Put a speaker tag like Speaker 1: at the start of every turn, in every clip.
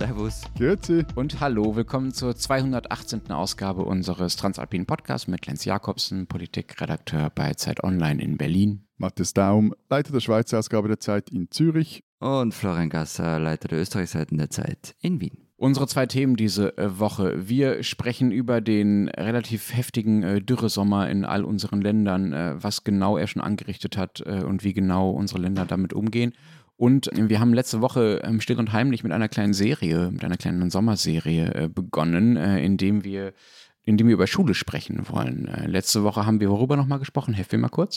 Speaker 1: Servus.
Speaker 2: Grüezi.
Speaker 3: Und hallo, willkommen zur 218. Ausgabe unseres Transalpinen Podcasts mit Lenz Jakobsen, Politikredakteur bei Zeit Online in Berlin.
Speaker 2: Matthias Daum, Leiter der Schweizer Ausgabe der Zeit in Zürich.
Speaker 1: Und Florian Gasser, Leiter der Österreichseiten der Zeit in Wien.
Speaker 3: Unsere zwei Themen diese Woche. Wir sprechen über den relativ heftigen Dürresommer in all unseren Ländern, was genau er schon angerichtet hat und wie genau unsere Länder damit umgehen. Und wir haben letzte Woche still und heimlich mit einer kleinen Serie, mit einer kleinen Sommerserie begonnen, indem wir über Schule sprechen wollen. Letzte Woche haben wir worüber nochmal gesprochen? Helft mir mal kurz.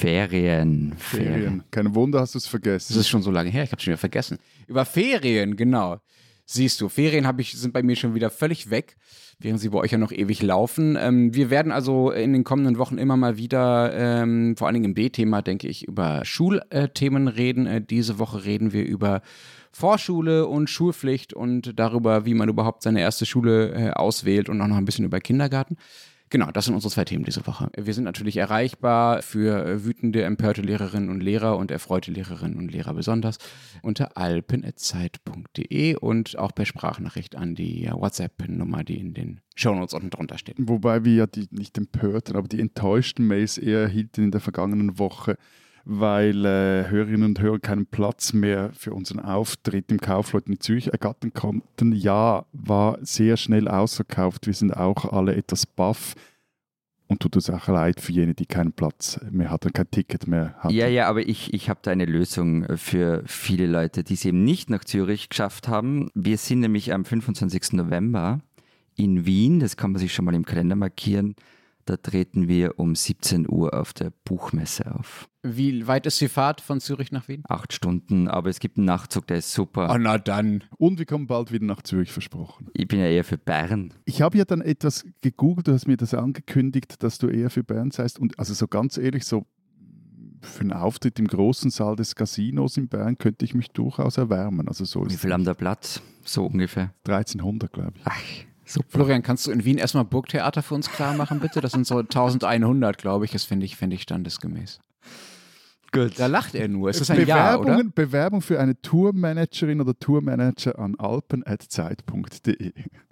Speaker 1: Ferien.
Speaker 2: Kein Wunder, hast du es vergessen.
Speaker 3: Das ist schon so lange her, ich habe es schon wieder vergessen. Über Ferien, genau. Siehst du, Ferien sind bei mir schon wieder völlig weg, während sie bei euch ja noch ewig laufen. Wir werden also in den kommenden Wochen immer mal wieder, vor allen Dingen im B-Thema, denke ich, über Schulthemen reden. Diese Woche reden wir über Vorschule und Schulpflicht und darüber, wie man überhaupt seine erste Schule auswählt und auch noch ein bisschen über Kindergarten. Genau, das sind unsere zwei Themen diese Woche. Wir sind natürlich erreichbar für wütende, empörte Lehrerinnen und Lehrer und erfreute Lehrerinnen und Lehrer besonders unter alpen@zeit.de und auch per Sprachnachricht an die WhatsApp-Nummer, die in den Shownotes unten drunter steht.
Speaker 2: Wobei wir ja die nicht empörten, aber die enttäuschten Mails eher erhielten in der vergangenen Woche, weil Hörerinnen und Hörer keinen Platz mehr für unseren Auftritt im Kaufleut in Zürich ergattern konnten. Ja, war sehr schnell ausverkauft. Wir sind auch alle etwas baff. Und tut uns auch leid für jene, die keinen Platz mehr hatten, kein Ticket mehr hatten.
Speaker 1: Ja, aber ich habe da eine Lösung für viele Leute, die es eben nicht nach Zürich geschafft haben. Wir sind nämlich am 25. November in Wien, das kann man sich schon mal im Kalender markieren. Da treten wir um 17 Uhr auf der Buchmesse auf.
Speaker 3: Wie weit ist die Fahrt von Zürich nach Wien?
Speaker 1: 8 Stunden, aber es gibt einen Nachtzug, der ist super.
Speaker 3: Oh, na dann.
Speaker 2: Und wir kommen bald wieder nach Zürich, versprochen.
Speaker 1: Ich bin ja eher für Bern.
Speaker 2: Ich habe ja dann etwas gegoogelt, du hast mir das angekündigt, dass du eher für Bern seist. Und also so ganz ehrlich, so für einen Auftritt im großen Saal des Casinos in Bern könnte ich mich durchaus erwärmen. Also so
Speaker 1: Wie viel haben da Platz? So ungefähr.
Speaker 2: 1300, glaube ich.
Speaker 1: Ach, super.
Speaker 3: Florian, kannst du in Wien erstmal Burgtheater für uns klar machen, bitte? Das sind so 1100, glaube ich. Das fände ich standesgemäß.
Speaker 1: Gut.
Speaker 3: Da lacht er nur. Es ist ein Ja, oder?
Speaker 2: Bewerbung für eine Tourmanagerin oder Tourmanager an alpen@zeit.de.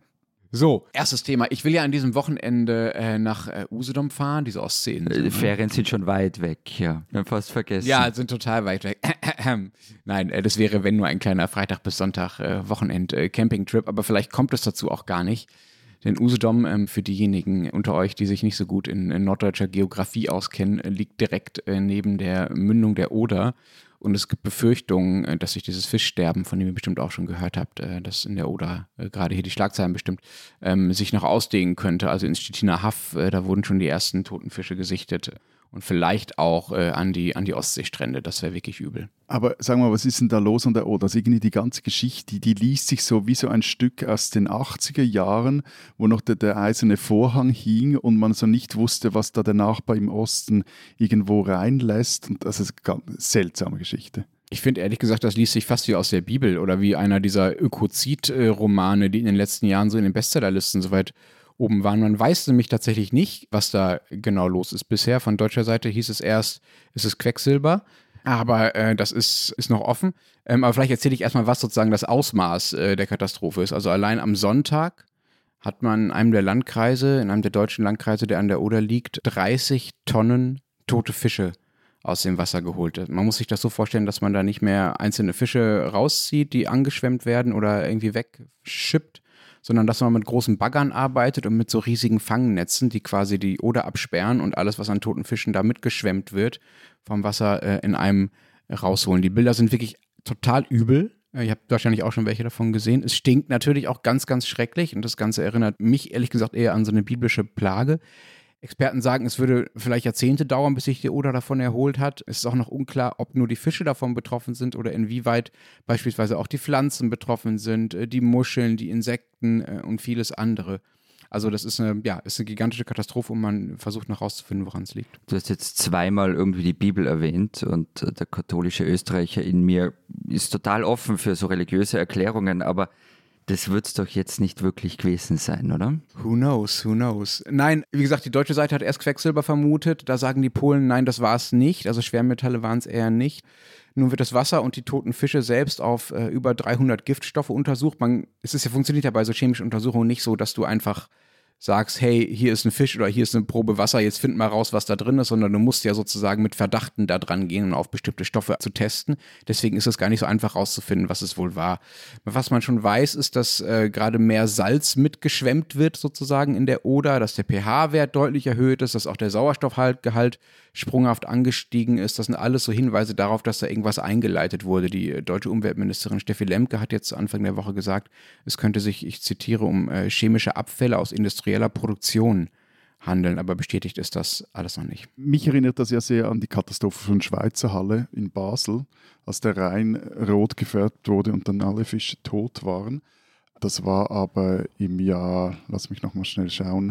Speaker 3: So, erstes Thema. Ich will ja an diesem Wochenende nach Usedom fahren, diese Ostseeinsel.
Speaker 1: Die Ferien sind schon weit weg, ja. Wir haben fast vergessen.
Speaker 3: Ja, sind total weit weg. Nein, das wäre, wenn nur ein kleiner Freitag bis Sonntag Wochenend-Campingtrip, aber vielleicht kommt es dazu auch gar nicht. Denn Usedom, für diejenigen unter euch, die sich nicht so gut in norddeutscher Geografie auskennen, liegt direkt neben der Mündung der Oder. Und es gibt Befürchtungen, dass sich dieses Fischsterben, von dem ihr bestimmt auch schon gehört habt, das in der Oder, gerade hier die Schlagzeilen bestimmt, sich noch ausdehnen könnte. Also in Stettiner Haff, da wurden schon die ersten toten Fische gesichtet. Und vielleicht auch an die Ostseestrände. Das wäre wirklich übel.
Speaker 2: Aber sag mal, was ist denn da los an der Oder? Also irgendwie die ganze Geschichte, die liest sich so wie so ein Stück aus den 80er Jahren, wo noch der eiserne Vorhang hing und man so nicht wusste, was da der Nachbar im Osten irgendwo reinlässt. Und das ist eine ganz seltsame Geschichte.
Speaker 3: Ich finde ehrlich gesagt, das liest sich fast wie aus der Bibel oder wie einer dieser Ökozid-Romane, die in den letzten Jahren so in den Bestsellerlisten soweit oben waren. Man weiß nämlich tatsächlich nicht, was da genau los ist. Bisher von deutscher Seite hieß es erst, es ist Quecksilber, aber das ist noch offen. Aber vielleicht erzähle ich erstmal, was sozusagen das Ausmaß der Katastrophe ist. Also allein am Sonntag hat man in einem der deutschen Landkreise, der an der Oder liegt, 30 Tonnen tote Fische aus dem Wasser geholt. Man muss sich das so vorstellen, dass man da nicht mehr einzelne Fische rauszieht, die angeschwemmt werden oder irgendwie wegschippt, sondern dass man mit großen Baggern arbeitet und mit so riesigen Fangnetzen, die quasi die Oder absperren und alles, was an toten Fischen da mitgeschwemmt wird, vom Wasser in einem rausholen. Die Bilder sind wirklich total übel. Ihr habt wahrscheinlich auch schon welche davon gesehen. Es stinkt natürlich auch ganz, ganz schrecklich und das Ganze erinnert mich ehrlich gesagt eher an so eine biblische Plage. Experten sagen, es würde vielleicht Jahrzehnte dauern, bis sich die Oder davon erholt hat. Es ist auch noch unklar, ob nur die Fische davon betroffen sind oder inwieweit beispielsweise auch die Pflanzen betroffen sind, die Muscheln, die Insekten und vieles andere. Also das ist eine gigantische Katastrophe und man versucht noch herauszufinden, woran es liegt.
Speaker 1: Du hast jetzt zweimal irgendwie die Bibel erwähnt und der katholische Österreicher in mir ist total offen für so religiöse Erklärungen, aber das wird es doch jetzt nicht wirklich gewesen sein, oder?
Speaker 3: Who knows? Nein, wie gesagt, die deutsche Seite hat erst Quecksilber vermutet. Da sagen die Polen, nein, das war es nicht. Also Schwermetalle waren es eher nicht. Nun wird das Wasser und die toten Fische selbst auf über 300 Giftstoffe untersucht. Funktioniert ja bei so chemischen Untersuchungen nicht so, dass du einfach sagst, hey, hier ist ein Fisch oder hier ist eine Probe Wasser, jetzt find mal raus, was da drin ist, sondern du musst ja sozusagen mit Verdachten da dran gehen, um auf bestimmte Stoffe zu testen. Deswegen ist es gar nicht so einfach rauszufinden, was es wohl war. Was man schon weiß, ist, dass gerade mehr Salz mitgeschwemmt wird sozusagen in der Oder, dass der pH-Wert deutlich erhöht ist, dass auch der Sauerstoffgehalt sprunghaft angestiegen ist. Das sind alles so Hinweise darauf, dass da irgendwas eingeleitet wurde. Die deutsche Umweltministerin Steffi Lemke hat jetzt Anfang der Woche gesagt, es könnte sich, ich zitiere, um chemische Abfälle aus industrieller Produktion handeln, aber bestätigt ist das alles noch nicht.
Speaker 2: Mich erinnert das ja sehr an die Katastrophe von Schweizer Halle in Basel, als der Rhein rot gefärbt wurde und dann alle Fische tot waren. Das war aber im Jahr, lass mich nochmal schnell schauen,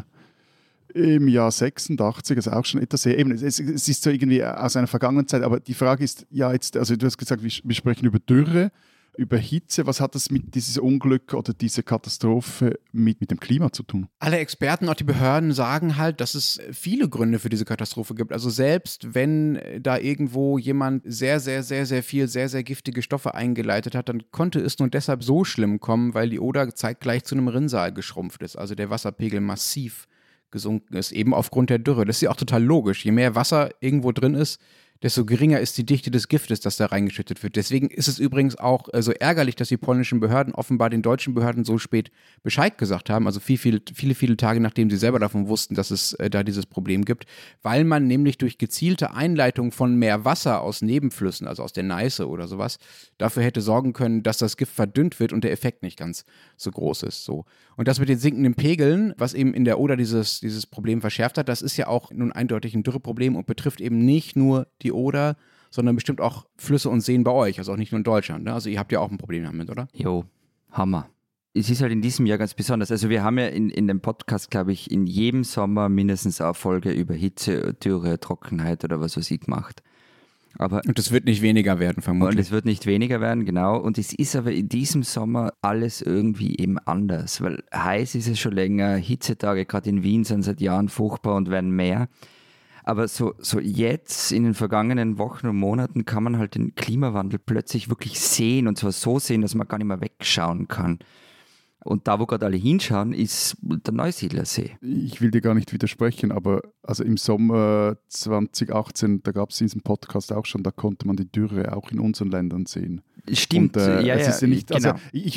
Speaker 2: im Jahr 86, also auch schon etwas sehr, eben, es ist so irgendwie aus einer vergangenen Zeit, aber die Frage ist, ja jetzt, also du hast gesagt, wir sprechen über Dürre, über Hitze, was hat das mit dieses Unglück oder diese Katastrophe mit dem Klima zu tun?
Speaker 3: Alle Experten, auch die Behörden sagen halt, dass es viele Gründe für diese Katastrophe gibt. Also selbst wenn da irgendwo jemand sehr, sehr, sehr, sehr viel, sehr, sehr giftige Stoffe eingeleitet hat, dann konnte es nur deshalb so schlimm kommen, weil die Oder zeitgleich zu einem Rinnsal geschrumpft ist, also der Wasserpegel massiv gesunken ist, eben aufgrund der Dürre. Das ist ja auch total logisch. Je mehr Wasser irgendwo drin ist, desto geringer ist die Dichte des Giftes, das da reingeschüttet wird. Deswegen ist es übrigens auch so ärgerlich, dass die polnischen Behörden offenbar den deutschen Behörden so spät Bescheid gesagt haben, also viele Tage, nachdem sie selber davon wussten, dass es da dieses Problem gibt, weil man nämlich durch gezielte Einleitung von mehr Wasser aus Nebenflüssen, also aus der Neiße oder sowas, dafür hätte sorgen können, dass das Gift verdünnt wird und der Effekt nicht ganz so groß ist. So. Und das mit den sinkenden Pegeln, was eben in der Oder dieses Problem verschärft hat, das ist ja auch nun eindeutig ein Dürreproblem und betrifft eben nicht nur die Oder, sondern bestimmt auch Flüsse und Seen bei euch, also auch nicht nur in Deutschland. Ne? Also ihr habt ja auch ein Problem damit, oder?
Speaker 1: Jo, Hammer. Es ist halt in diesem Jahr ganz besonders. Also wir haben ja in dem Podcast, glaube ich, in jedem Sommer mindestens eine Folge über Hitze, Dürre, Trockenheit oder was weiß ich gemacht.
Speaker 3: Und es wird nicht weniger werden, vermutlich.
Speaker 1: Und es wird nicht weniger werden, genau. Und es ist aber in diesem Sommer alles irgendwie eben anders, weil heiß ist es schon länger, Hitzetage gerade in Wien sind seit Jahren furchtbar und werden mehr. Aber so jetzt in den vergangenen Wochen und Monaten kann man halt den Klimawandel plötzlich wirklich sehen und zwar so sehen, dass man gar nicht mehr wegschauen kann. Und da, wo gerade alle hinschauen, ist der Neusiedlersee.
Speaker 2: Ich will dir gar nicht widersprechen, aber also im Sommer 2018, da gab es diesen Podcast auch schon, da konnte man die Dürre auch in unseren Ländern sehen.
Speaker 1: Stimmt,
Speaker 2: es ist ja nicht,
Speaker 1: genau.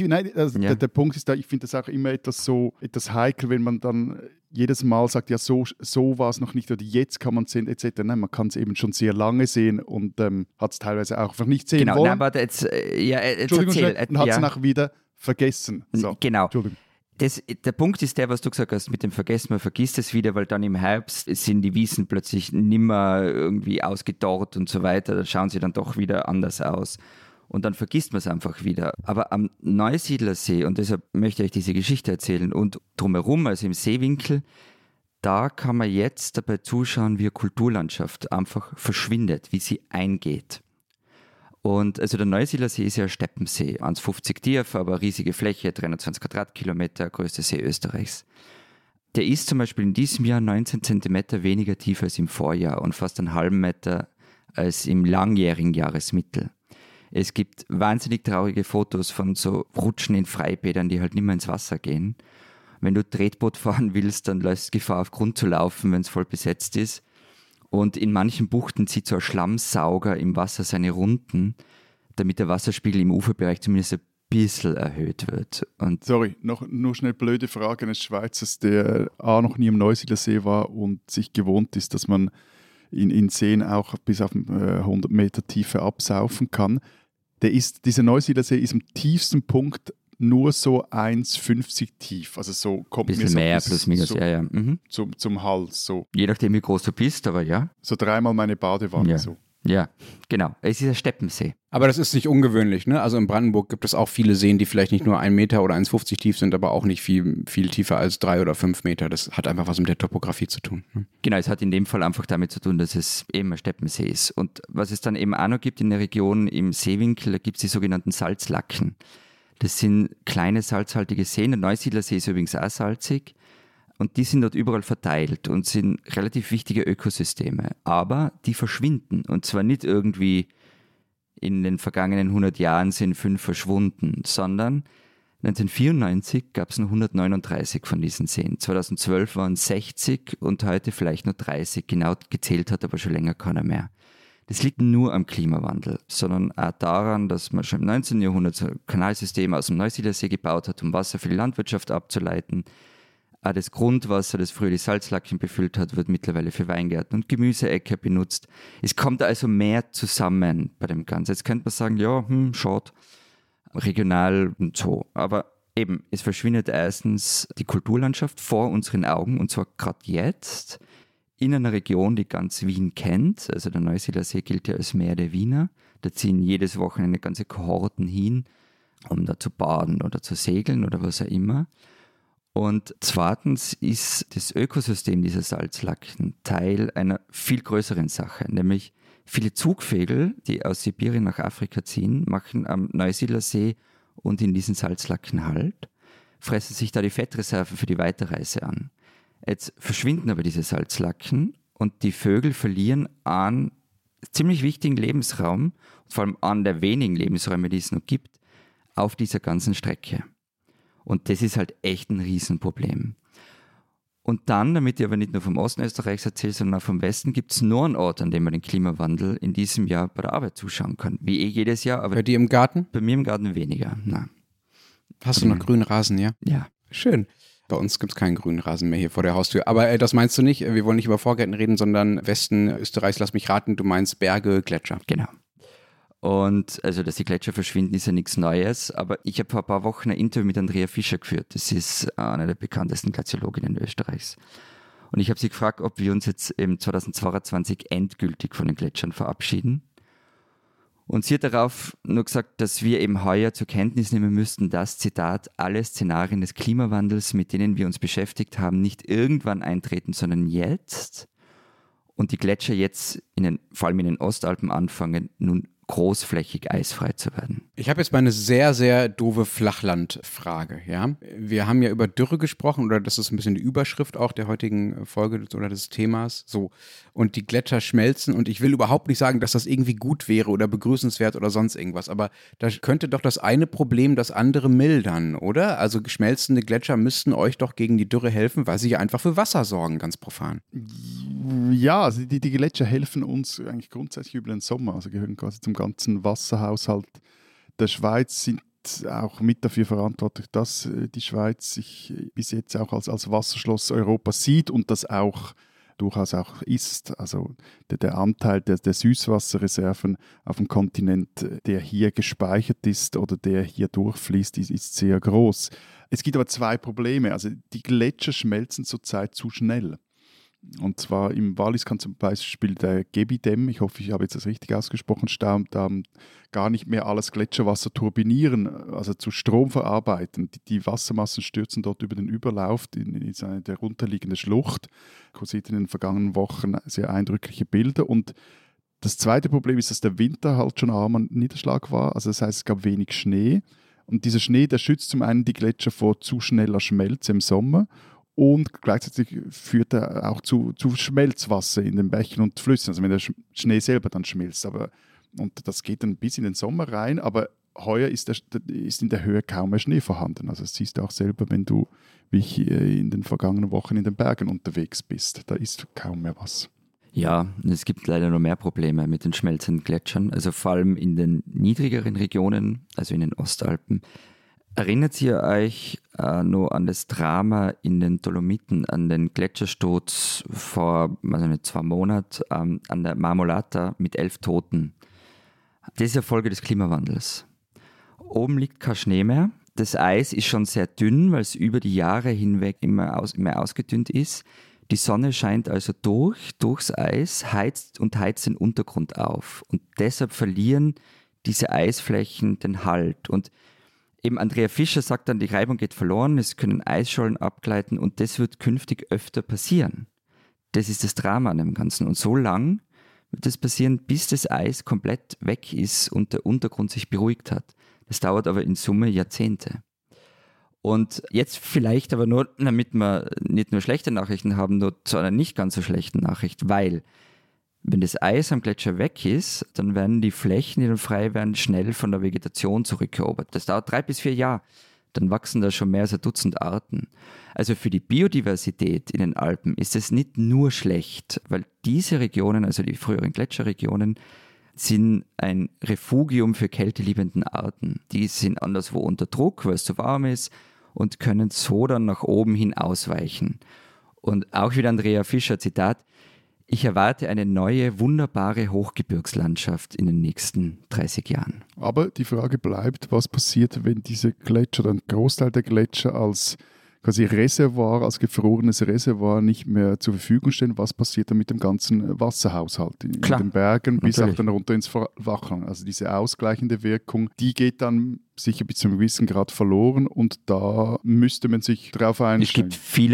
Speaker 2: Der Punkt ist da, ich finde das auch immer etwas heikel, wenn man dann jedes Mal sagt, ja, so war es noch nicht oder jetzt kann man es sehen, etc. Nein, man kann es eben schon sehr lange sehen und hat es teilweise auch einfach nicht sehen wollen.
Speaker 1: Nein, aber jetzt
Speaker 2: Entschuldigung,
Speaker 1: erzähl.
Speaker 2: Und hat es auch wieder vergessen. So.
Speaker 1: Genau.
Speaker 2: Entschuldigung.
Speaker 1: Der Punkt ist der, was du gesagt hast, mit dem Vergessen, man vergisst es wieder, weil dann im Herbst sind die Wiesen plötzlich nimmer irgendwie ausgedorrt und so weiter, da schauen sie dann doch wieder anders aus. Und dann vergisst man es einfach wieder. Aber am Neusiedlersee, und deshalb möchte ich euch diese Geschichte erzählen, und drumherum, also im Seewinkel, da kann man jetzt dabei zuschauen, wie eine Kulturlandschaft einfach verschwindet, wie sie eingeht. Und also der Neusiedlersee ist ja ein Steppensee, 1,50 tief, aber eine riesige Fläche, 320 Quadratkilometer, größter See Österreichs. Der ist zum Beispiel in diesem Jahr 19 Zentimeter weniger tief als im Vorjahr und fast einen halben Meter als im langjährigen Jahresmittel. Es gibt wahnsinnig traurige Fotos von so Rutschen in Freibädern, die halt nicht mehr ins Wasser gehen. Wenn du Tretboot fahren willst, dann läufst du Gefahr, auf Grund zu laufen, wenn es voll besetzt ist. Und in manchen Buchten zieht so ein Schlammsauger im Wasser seine Runden, damit der Wasserspiegel im Uferbereich zumindest ein bisschen erhöht wird. Und
Speaker 2: Sorry, nur schnell blöde Frage eines Schweizers, der noch nie am Neusiedlersee war und sich gewohnt ist, dass man in Seen auch bis auf 100 Meter Tiefe absaufen kann. Dieser Neusiedlersee ist am tiefsten Punkt nur so 1,50 tief. Also so kommt
Speaker 1: bisschen
Speaker 2: mir so
Speaker 1: mehr, plus minus,
Speaker 2: so,
Speaker 1: ja. Mhm.
Speaker 2: Zum Hals. So.
Speaker 1: Je nachdem, wie groß du bist, aber ja.
Speaker 2: So 3-mal meine Badewanne.
Speaker 1: Ja.
Speaker 2: So.
Speaker 1: Ja, genau. Es ist ein Steppensee.
Speaker 3: Aber das ist nicht ungewöhnlich, ne? Also in Brandenburg gibt es auch viele Seen, die vielleicht nicht nur 1 Meter oder 1,50 tief sind, aber auch nicht viel tiefer als 3 oder 5 Meter. Das hat einfach was mit der Topografie zu tun. Ne?
Speaker 1: Genau, es hat in dem Fall einfach damit zu tun, dass es eben ein Steppensee ist. Und was es dann eben auch noch gibt in der Region im Seewinkel, da gibt es die sogenannten Salzlacken. Das sind kleine salzhaltige Seen. Der Neusiedlersee ist übrigens auch salzig. Und die sind dort überall verteilt und sind relativ wichtige Ökosysteme. Aber die verschwinden. Und zwar nicht irgendwie in den vergangenen 100 Jahren sind 5 verschwunden, sondern 1994 gab es nur 139 von diesen Seen. 2012 waren es 60 und heute vielleicht nur 30. Genau gezählt hat aber schon länger keiner mehr. Das liegt nur am Klimawandel, sondern auch daran, dass man schon im 19. Jahrhundert so ein Kanalsystem aus dem Neusiedlersee gebaut hat, um Wasser für die Landwirtschaft abzuleiten. Auch das Grundwasser, das früher die Salzlacken befüllt hat, wird mittlerweile für Weingärten und Gemüseäcker benutzt. Es kommt also mehr zusammen bei dem Ganzen. Jetzt könnte man sagen, ja, schade, regional und so. Aber eben, es verschwindet erstens die Kulturlandschaft vor unseren Augen und zwar gerade jetzt in einer Region, die ganz Wien kennt. Also der Neusiedlersee gilt ja als Meer der Wiener. Da ziehen jedes Wochenende ganze Kohorten hin, um da zu baden oder zu segeln oder was auch immer. Und zweitens ist das Ökosystem dieser Salzlacken Teil einer viel größeren Sache, nämlich viele Zugvögel, die aus Sibirien nach Afrika ziehen, machen am Neusiedlersee und in diesen Salzlacken Halt, fressen sich da die Fettreserven für die Weiterreise an. Jetzt verschwinden aber diese Salzlacken und die Vögel verlieren einen ziemlich wichtigen Lebensraum, vor allem einen der wenigen Lebensräume, die es noch gibt, auf dieser ganzen Strecke. Und das ist halt echt ein Riesenproblem. Und dann, damit ich aber nicht nur vom Osten Österreichs erzähle, sondern auch vom Westen, gibt es nur einen Ort, an dem man den Klimawandel in diesem Jahr bei der Arbeit zuschauen kann. Wie jedes Jahr. Aber
Speaker 3: bei dir im Garten?
Speaker 1: Bei mir im Garten weniger, nein.
Speaker 3: Hast du noch grünen Rasen, ja?
Speaker 1: Ja.
Speaker 3: Schön. Bei uns gibt es keinen grünen Rasen mehr hier vor der Haustür. Aber das meinst du nicht? Wir wollen nicht über Vorgärten reden, sondern Westen Österreichs, lass mich raten, du meinst Berge, Gletscher.
Speaker 1: Genau. Und also, dass die Gletscher verschwinden, ist ja nichts Neues. Aber ich habe vor ein paar Wochen ein Interview mit Andrea Fischer geführt. Das ist eine der bekanntesten Glaziologinnen Österreichs. Und ich habe sie gefragt, ob wir uns jetzt im 2022 endgültig von den Gletschern verabschieden. Und sie hat darauf nur gesagt, dass wir eben heuer zur Kenntnis nehmen müssten, dass, Zitat, alle Szenarien des Klimawandels, mit denen wir uns beschäftigt haben, nicht irgendwann eintreten, sondern jetzt. Und die Gletscher jetzt, vor allem in den Ostalpen, anfangen, nun großflächig eisfrei zu werden.
Speaker 3: Ich habe jetzt mal eine sehr, sehr doofe Flachlandfrage. Ja? Wir haben ja über Dürre gesprochen, oder das ist ein bisschen die Überschrift auch der heutigen Folge oder des Themas. So. Und die Gletscher schmelzen und ich will überhaupt nicht sagen, dass das irgendwie gut wäre oder begrüßenswert oder sonst irgendwas, aber da könnte doch das eine Problem das andere mildern, oder? Also schmelzende Gletscher müssten euch doch gegen die Dürre helfen, weil sie ja einfach für Wasser sorgen, ganz profan.
Speaker 2: Ja, also die Gletscher helfen uns eigentlich grundsätzlich über den Sommer, also gehören quasi zum ganzen Wasserhaushalt der Schweiz, sind auch mit dafür verantwortlich, dass die Schweiz sich bis jetzt auch als Wasserschloss Europas sieht und das auch durchaus auch ist. Also der Anteil der Süßwasserreserven auf dem Kontinent, der hier gespeichert ist oder der hier durchfließt, ist sehr groß. Es gibt aber zwei Probleme. Also die Gletscher schmelzen zurzeit zu schnell. Und zwar im Wallis kann zum Beispiel der Gebi-Damm, ich hoffe, ich habe jetzt das richtig ausgesprochen, gar nicht mehr alles Gletscherwasser turbinieren, also zu Strom verarbeiten. Die Wassermassen stürzen dort über den Überlauf in eine der runterliegende Schlucht. Kursiert in den vergangenen Wochen sehr eindrückliche Bilder. Und das zweite Problem ist, dass der Winter halt schon arm an Niederschlag war. Also das heißt, es gab wenig Schnee. Und dieser Schnee, der schützt zum einen die Gletscher vor zu schneller Schmelze im Sommer. Und gleichzeitig führt er auch zu Schmelzwasser in den Bächen und Flüssen, also wenn der Schnee selber dann schmilzt. Und das geht dann bis in den Sommer rein, aber heuer ist in der Höhe kaum mehr Schnee vorhanden. Also das siehst du auch selber, wenn du, wie ich in den vergangenen Wochen in den Bergen unterwegs bist. Da ist kaum mehr was.
Speaker 1: Ja, es gibt leider noch mehr Probleme mit den schmelzenden Gletschern, also vor allem in den niedrigeren Regionen, also in den Ostalpen. Erinnert ihr euch noch an das Drama in den Dolomiten, an den Gletschersturz vor 2 Monaten an der Marmolata mit 11 Toten? Das ist ja Folge des Klimawandels. Oben liegt kein Schnee mehr. Das Eis ist schon sehr dünn, weil es über die Jahre hinweg immer ausgedünnt ist. Die Sonne scheint also durchs Eis, heizt den Untergrund auf. Und deshalb verlieren diese Eisflächen den Halt. Und eben Andrea Fischer sagt dann, die Reibung geht verloren, es können Eisschollen abgleiten und das wird künftig öfter passieren. Das ist das Drama an dem Ganzen. Und so lang wird das passieren, bis das Eis komplett weg ist und der Untergrund sich beruhigt hat. Das dauert aber in Summe Jahrzehnte. Und jetzt vielleicht aber nur, damit wir nicht nur schlechte Nachrichten haben, nur zu einer nicht ganz so schlechten Nachricht, weil Wenn das Eis am Gletscher weg ist, dann werden die Flächen, die dann frei werden, schnell von der Vegetation zurückerobert. Das dauert 3 bis 4 Jahre. Dann wachsen da schon mehr als ein Dutzend Arten. Also für die Biodiversität in den Alpen ist es nicht nur schlecht, weil diese Regionen, also die früheren Gletscherregionen, sind ein Refugium für kälteliebenden Arten. Die sind anderswo unter Druck, weil es zu warm ist und können so dann nach oben hin ausweichen. Und auch wieder Andrea Fischer, Zitat, ich erwarte eine neue, wunderbare Hochgebirgslandschaft in den nächsten 30 Jahren.
Speaker 2: Aber die Frage bleibt, was passiert, wenn diese Gletscher, ein Großteil der Gletscher als quasi Reservoir, als gefrorenes Reservoir nicht mehr zur Verfügung stehen? Was passiert dann mit dem ganzen Wasserhaushalt in den Bergen bis auch dann runter ins Flachland? Also diese ausgleichende Wirkung, die geht dann sicher bis zu einem gewissen Grad verloren und da müsste man sich drauf einstellen.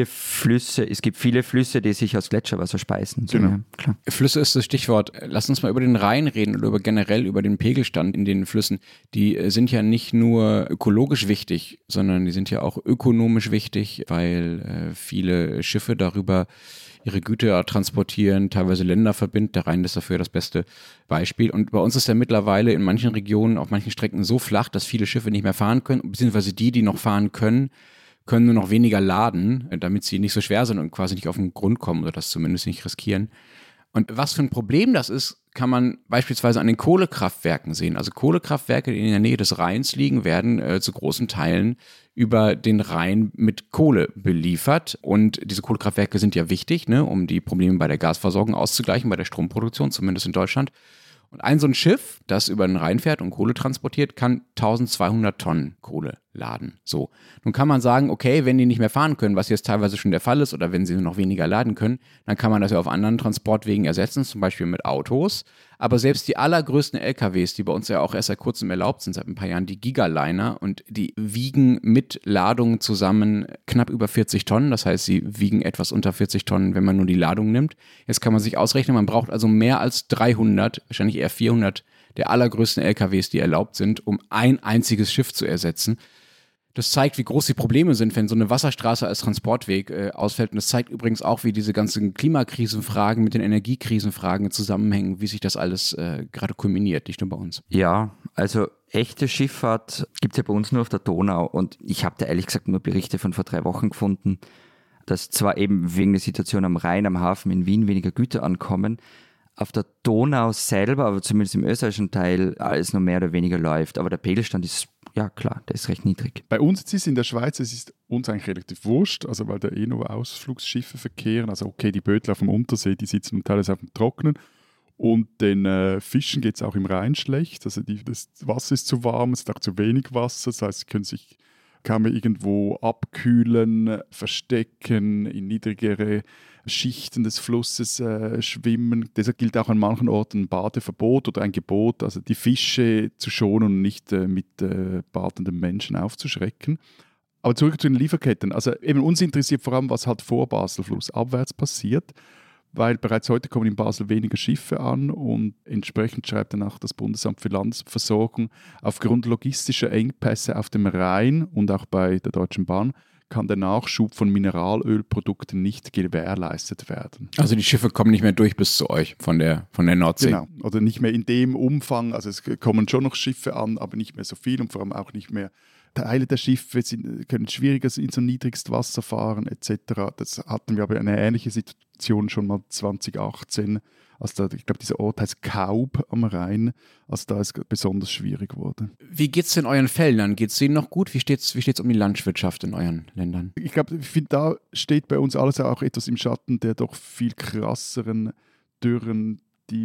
Speaker 1: Es gibt viele Flüsse, die sich aus Gletscherwasser speisen. So,
Speaker 2: genau.
Speaker 1: Ja, klar.
Speaker 3: Flüsse ist das Stichwort. Lass uns mal über den Rhein reden oder generell über den Pegelstand in den Flüssen. Die sind ja nicht nur ökologisch wichtig, sondern die sind ja auch ökonomisch wichtig, weil viele Schiffe darüber ihre Güter transportieren, teilweise Länder verbinden. Der Rhein ist dafür das beste Beispiel. Und bei uns ist er mittlerweile in manchen Regionen, auf manchen Strecken so flach, dass viele Schiffe nicht mehr fahren können, beziehungsweise die noch fahren können nur noch weniger laden, damit sie nicht so schwer sind und quasi nicht auf den Grund kommen oder das zumindest nicht riskieren. Und was für ein Problem das ist, kann man beispielsweise an den Kohlekraftwerken sehen. Also Kohlekraftwerke, die in der Nähe des Rheins liegen, werden zu großen Teilen über den Rhein mit Kohle beliefert. Und diese Kohlekraftwerke sind ja wichtig, ne, um die Probleme bei der Gasversorgung auszugleichen, bei der Stromproduktion, zumindest in Deutschland. Und so ein Schiff, das über den Rhein fährt und Kohle transportiert, kann 1200 Tonnen Kohle laden. So. Nun kann man sagen, okay, wenn die nicht mehr fahren können, was jetzt teilweise schon der Fall ist, oder wenn sie noch weniger laden können, dann kann man das ja auf anderen Transportwegen ersetzen, zum Beispiel mit Autos. Aber selbst die allergrößten LKWs, die bei uns ja auch erst seit kurzem erlaubt sind, seit ein paar Jahren, die Gigaliner, und die wiegen mit Ladungen zusammen knapp über 40 Tonnen. Das heißt, sie wiegen etwas unter 40 Tonnen, wenn man nur die Ladung nimmt. Jetzt kann man sich ausrechnen, man braucht also mehr als 300, wahrscheinlich eher 400 der allergrößten LKWs, die erlaubt sind, um ein einziges Schiff zu ersetzen. Das zeigt, wie groß die Probleme sind, wenn so eine Wasserstraße als Transportweg ausfällt. Und das zeigt übrigens auch, wie diese ganzen Klimakrisenfragen mit den Energiekrisenfragen zusammenhängen, wie sich das alles gerade kulminiert, nicht nur bei uns.
Speaker 1: Ja, also echte Schifffahrt gibt es ja bei uns nur auf der Donau. Und ich habe da ehrlich gesagt nur Berichte von vor 3 Wochen gefunden, dass zwar eben wegen der Situation am Rhein, am Hafen in Wien weniger Güter ankommen, auf der Donau selber, aber zumindest im österreichischen Teil, alles nur mehr oder weniger läuft. Aber der Pegelstand ist, ja klar, der ist recht niedrig.
Speaker 2: Bei uns ist es in der Schweiz, es ist uns eigentlich relativ wurscht, also weil da nur Ausflugsschiffe verkehren. Also okay, die Bötler auf dem Untersee, die sitzen teilweise auf dem Trockenen. Und den Fischen geht es auch im Rhein schlecht. Also das Wasser ist zu warm, es ist auch zu wenig Wasser. Das heißt, sie können sich kaum irgendwo abkühlen, verstecken, in niedrigere Schichten des Flusses schwimmen. Deshalb gilt auch an manchen Orten ein Badeverbot oder ein Gebot, also die Fische zu schonen und nicht mit badenden Menschen aufzuschrecken. Aber zurück zu den Lieferketten. Also eben uns interessiert vor allem, was halt vor Basel flussabwärts passiert, weil bereits heute kommen in Basel weniger Schiffe an und entsprechend schreibt dann auch das Bundesamt für Landesversorgung, aufgrund logistischer Engpässe auf dem Rhein und auch bei der Deutschen Bahn kann der Nachschub von Mineralölprodukten nicht gewährleistet werden.
Speaker 3: Also die Schiffe kommen nicht mehr durch bis zu euch von der Nordsee.
Speaker 2: Genau, oder nicht mehr in dem Umfang. Also es kommen schon noch Schiffe an, aber nicht mehr so viel und vor allem auch nicht mehr. Teile der Schiffe können schwieriger in so niedrigstes Wasser fahren etc. Das hatten wir aber eine ähnliche Situation schon mal 2018. Also ich glaube, dieser Ort heißt Kaub am Rhein, als da es besonders schwierig wurde.
Speaker 3: Wie geht es denn euren Feldern? Geht es denen noch gut? Wie steht's um die Landwirtschaft in euren Ländern?
Speaker 2: Ich glaube, da steht bei uns alles auch etwas im Schatten der doch viel krasseren Dürren,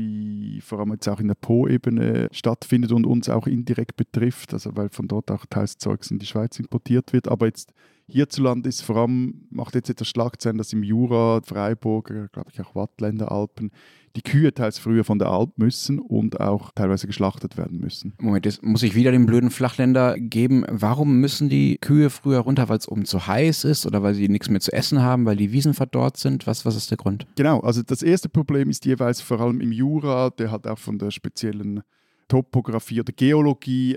Speaker 2: die vor allem jetzt auch in der Po-Ebene stattfindet und uns auch indirekt betrifft, also weil von dort auch teils Zeugs in die Schweiz importiert wird. Aber jetzt hierzulande ist vor allem, macht jetzt etwas Schlagzeilen, dass im Jura, Freiburg, glaube ich auch Wattländer Alpen, die Kühe teils früher von der Alp müssen und auch teilweise geschlachtet werden müssen.
Speaker 3: Moment, jetzt muss ich wieder den blöden Flachländer geben. Warum müssen die Kühe früher runter, weil es oben zu heiß ist oder weil sie nichts mehr zu essen haben, weil die Wiesen verdorrt sind? Was ist der Grund?
Speaker 2: Genau, also das erste Problem ist jeweils vor allem im Jura, der hat auch von der speziellen Topographie oder Geologie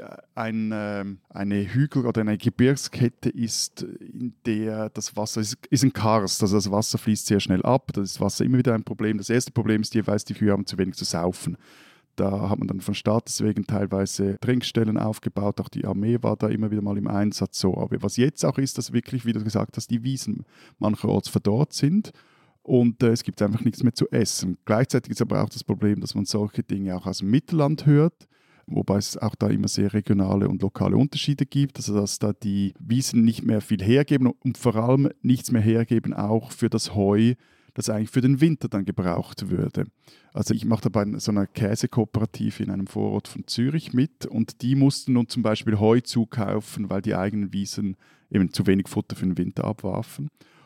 Speaker 2: eine Hügel- oder eine Gebirgskette ist, in der das Wasser ist ein Karst, also das Wasser fließt sehr schnell ab, da ist Wasser immer wieder ein Problem. Das erste Problem ist jeweils, die Kühe haben zu wenig zu saufen. Da hat man dann von Staates wegen teilweise Trinkstellen aufgebaut, auch die Armee war da immer wieder mal im Einsatz. So. Aber was jetzt auch ist, dass wirklich, wie du gesagt hast, die Wiesen mancherorts verdorrt sind. Und es gibt einfach nichts mehr zu essen. Gleichzeitig ist aber auch das Problem, dass man solche Dinge auch aus dem Mittelland hört, wobei es auch da immer sehr regionale und lokale Unterschiede gibt, also dass da die Wiesen nicht mehr viel hergeben und vor allem nichts mehr hergeben auch für das Heu, das eigentlich für den Winter dann gebraucht würde. Also ich mache da bei so einer Käsekooperative in einem Vorort von Zürich mit und die mussten nun zum Beispiel Heu zukaufen, weil die eigenen Wiesen eben zu wenig Futter für den Winter abwarfen.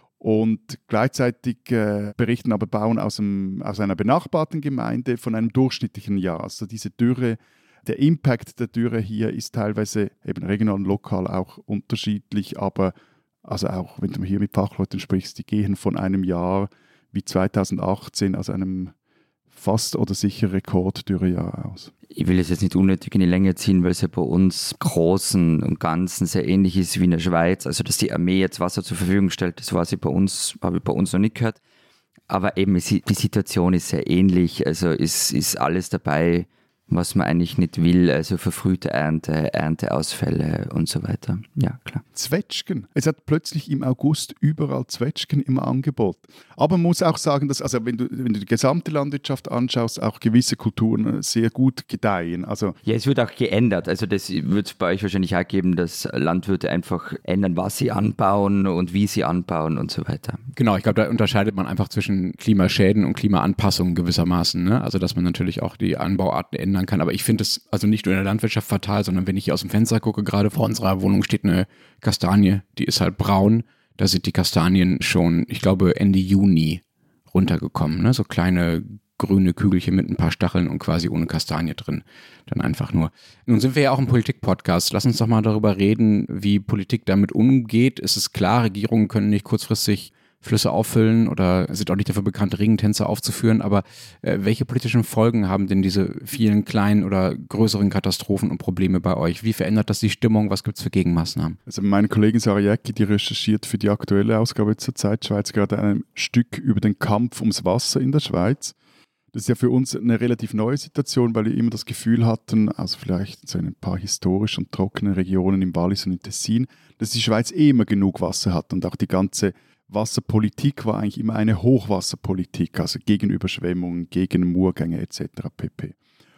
Speaker 2: Und gleichzeitig berichten aber Bauern aus einer benachbarten Gemeinde von einem durchschnittlichen Jahr. Also diese Dürre, der Impact der Dürre hier ist teilweise eben regional und lokal auch unterschiedlich, aber also auch wenn du hier mit Fachleuten sprichst, die gehen von einem Jahr wie 2018, also einem fast oder sicher Rekorddürrejahr aus.
Speaker 1: Ich will es jetzt nicht unnötig in die Länge ziehen, weil es ja bei uns im Großen und Ganzen sehr ähnlich ist wie in der Schweiz. Also, dass die Armee jetzt Wasser zur Verfügung stellt, das habe ich bei uns noch nicht gehört. Aber eben, die Situation ist sehr ähnlich. Also ist alles dabei, was man eigentlich nicht will. Also verfrühte Ernte, Ernteausfälle und so weiter. Ja, klar.
Speaker 2: Zwetschgen. Es hat plötzlich im August überall Zwetschgen im Angebot. Aber man muss auch sagen, dass, also wenn du die gesamte Landwirtschaft anschaust, auch gewisse Kulturen sehr gut gedeihen. Also
Speaker 1: ja, es wird auch geändert. Also das wird es bei euch wahrscheinlich auch geben, dass Landwirte einfach ändern, was sie anbauen und wie sie anbauen und so weiter.
Speaker 3: Genau, ich glaube, da unterscheidet man einfach zwischen Klimaschäden und Klimaanpassungen gewissermaßen. Ne? Also dass man natürlich auch die Anbauarten ändern kann. Aber ich finde es also nicht nur in der Landwirtschaft fatal, sondern wenn ich hier aus dem Fenster gucke, gerade vor unserer Wohnung steht eine Kastanie, die ist halt braun. Da sind die Kastanien schon, ich glaube, Ende Juni runtergekommen. Ne? So kleine grüne Kügelchen mit ein paar Stacheln und quasi ohne Kastanie drin. Dann einfach nur. Nun sind wir ja auch ein Politik-Podcast. Lass uns doch mal darüber reden, wie Politik damit umgeht. Es ist klar, Regierungen können nicht kurzfristig Flüsse auffüllen oder sind auch nicht dafür bekannt, Regentänze aufzuführen. Aber welche politischen Folgen haben denn diese vielen kleinen oder größeren Katastrophen und Probleme bei euch? Wie verändert das die Stimmung? Was gibt es für Gegenmaßnahmen?
Speaker 2: Also meine Kollegin Sarah Jäcki, die recherchiert für die aktuelle Ausgabe zur Zeitschweiz gerade ein Stück über den Kampf ums Wasser in der Schweiz. Das ist ja für uns eine relativ neue Situation, weil wir immer das Gefühl hatten, also vielleicht so in ein paar historisch und trockenen Regionen im Wallis und im Tessin, dass die Schweiz immer genug Wasser hat und auch die ganze Wasserpolitik war eigentlich immer eine Hochwasserpolitik, also gegen Überschwemmungen, gegen Murgänge etc. pp.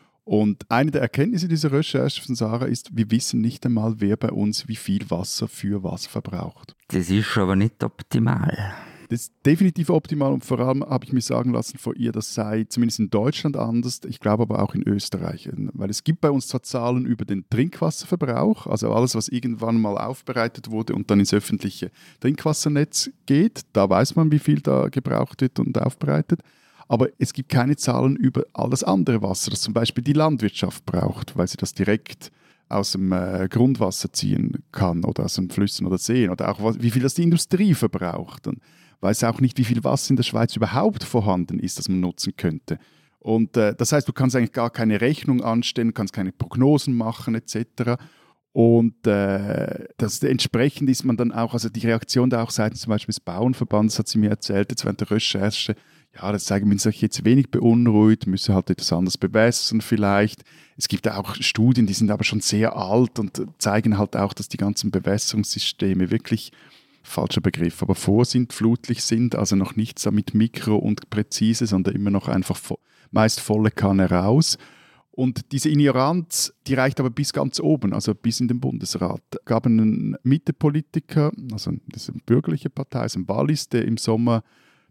Speaker 2: Und eine der Erkenntnisse dieser Recherche von Sarah ist, wir wissen nicht einmal, wer bei uns wie viel Wasser für was verbraucht.
Speaker 1: Das ist aber nicht optimal.
Speaker 2: Das ist definitiv optimal und vor allem habe ich mir sagen lassen von ihr, das sei zumindest in Deutschland anders, ich glaube aber auch in Österreich. Weil es gibt bei uns zwar Zahlen über den Trinkwasserverbrauch, also alles, was irgendwann mal aufbereitet wurde und dann ins öffentliche Trinkwassernetz geht, da weiß man, wie viel da gebraucht wird und aufbereitet. Aber es gibt keine Zahlen über alles andere Wasser, das zum Beispiel die Landwirtschaft braucht, weil sie das direkt aus dem Grundwasser ziehen kann oder aus den Flüssen oder Seen oder auch wie viel das die Industrie verbraucht. Und weiß auch nicht, wie viel Wasser in der Schweiz überhaupt vorhanden ist, das man nutzen könnte. Und das heißt, du kannst eigentlich gar keine Rechnung anstellen, kannst keine Prognosen machen etc. Und entsprechend ist man dann auch, also die Reaktion da auch seitens zum Beispiel des Bauernverbands, hat sie mir erzählt, jetzt während der Recherche, ja, das zeigen wir sich jetzt wenig beunruhigt, müssen halt etwas anders bewässern vielleicht. Es gibt auch Studien, die sind aber schon sehr alt und zeigen halt auch, dass die ganzen Bewässerungssysteme wirklich, falscher Begriff, aber vorsintflutlich sind, also noch nichts damit mikro und präzise, sondern immer noch einfach meist volle Kanne raus. Und diese Ignoranz, die reicht aber bis ganz oben, also bis in den Bundesrat. Es gab einen Mitte-Politiker, also das ist eine bürgerliche Partei, ist ein Wallis, der im Sommer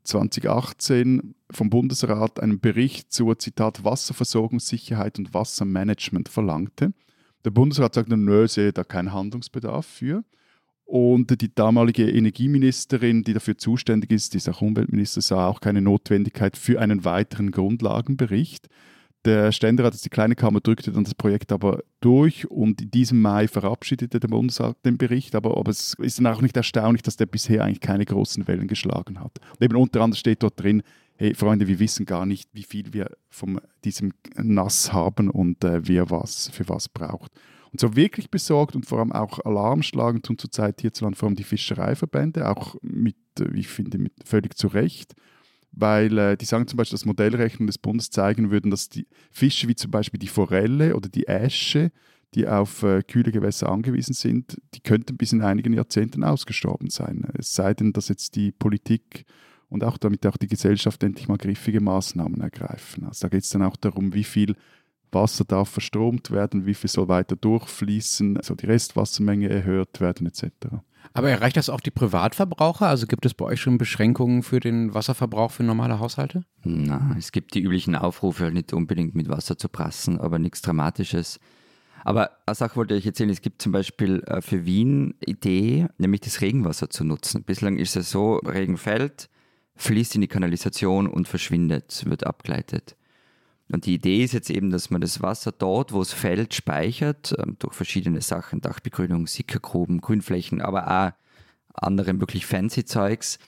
Speaker 2: 2018 vom Bundesrat einen Bericht zur, Zitat, Wasserversorgungssicherheit und Wassermanagement verlangte. Der Bundesrat sagte, nö, sehe da keinen Handlungsbedarf für. Und die damalige Energieministerin, die dafür zuständig ist, die ist auch Umweltminister, sah auch keine Notwendigkeit für einen weiteren Grundlagenbericht. Der Ständerat, also die kleine Kammer, drückte dann das Projekt aber durch und in diesem Mai verabschiedete der Bundesrat den Bericht. Aber es ist dann auch nicht erstaunlich, dass der bisher eigentlich keine großen Wellen geschlagen hat. Und eben unter anderem steht dort drin, hey Freunde, wir wissen gar nicht, wie viel wir von diesem Nass haben und wer was für was braucht. Und so wirklich besorgt und vor allem auch Alarm schlagen tun zurzeit hierzulande vor allem die Fischereiverbände, auch wie ich finde, völlig zu Recht, weil die sagen zum Beispiel, dass Modellrechnungen des Bundes zeigen würden, dass die Fische wie zum Beispiel die Forelle oder die Äsche, die auf kühle Gewässer angewiesen sind, die könnten bis in einigen Jahrzehnten ausgestorben sein. Es sei denn, dass jetzt die Politik und auch damit auch die Gesellschaft endlich mal griffige Maßnahmen ergreifen. Also da geht es dann auch darum, wie viel Wasser darf verstromt werden, wie viel soll weiter durchfließen, soll die Restwassermenge erhöht werden etc.
Speaker 3: Aber erreicht das auch die Privatverbraucher? Also gibt es bei euch schon Beschränkungen für den Wasserverbrauch für normale Haushalte?
Speaker 1: Na, es gibt die üblichen Aufrufe, nicht unbedingt mit Wasser zu prassen, aber nichts Dramatisches. Aber eine Sache wollte ich erzählen, es gibt zum Beispiel für Wien Idee, nämlich das Regenwasser zu nutzen. Bislang ist es so, Regen fällt, fließt in die Kanalisation und verschwindet, wird abgeleitet. Und die Idee ist jetzt eben, dass man das Wasser dort, wo es fällt, speichert, durch verschiedene Sachen, Dachbegrünung, Sickergruben, Grünflächen, aber auch andere wirklich fancy Zeugs.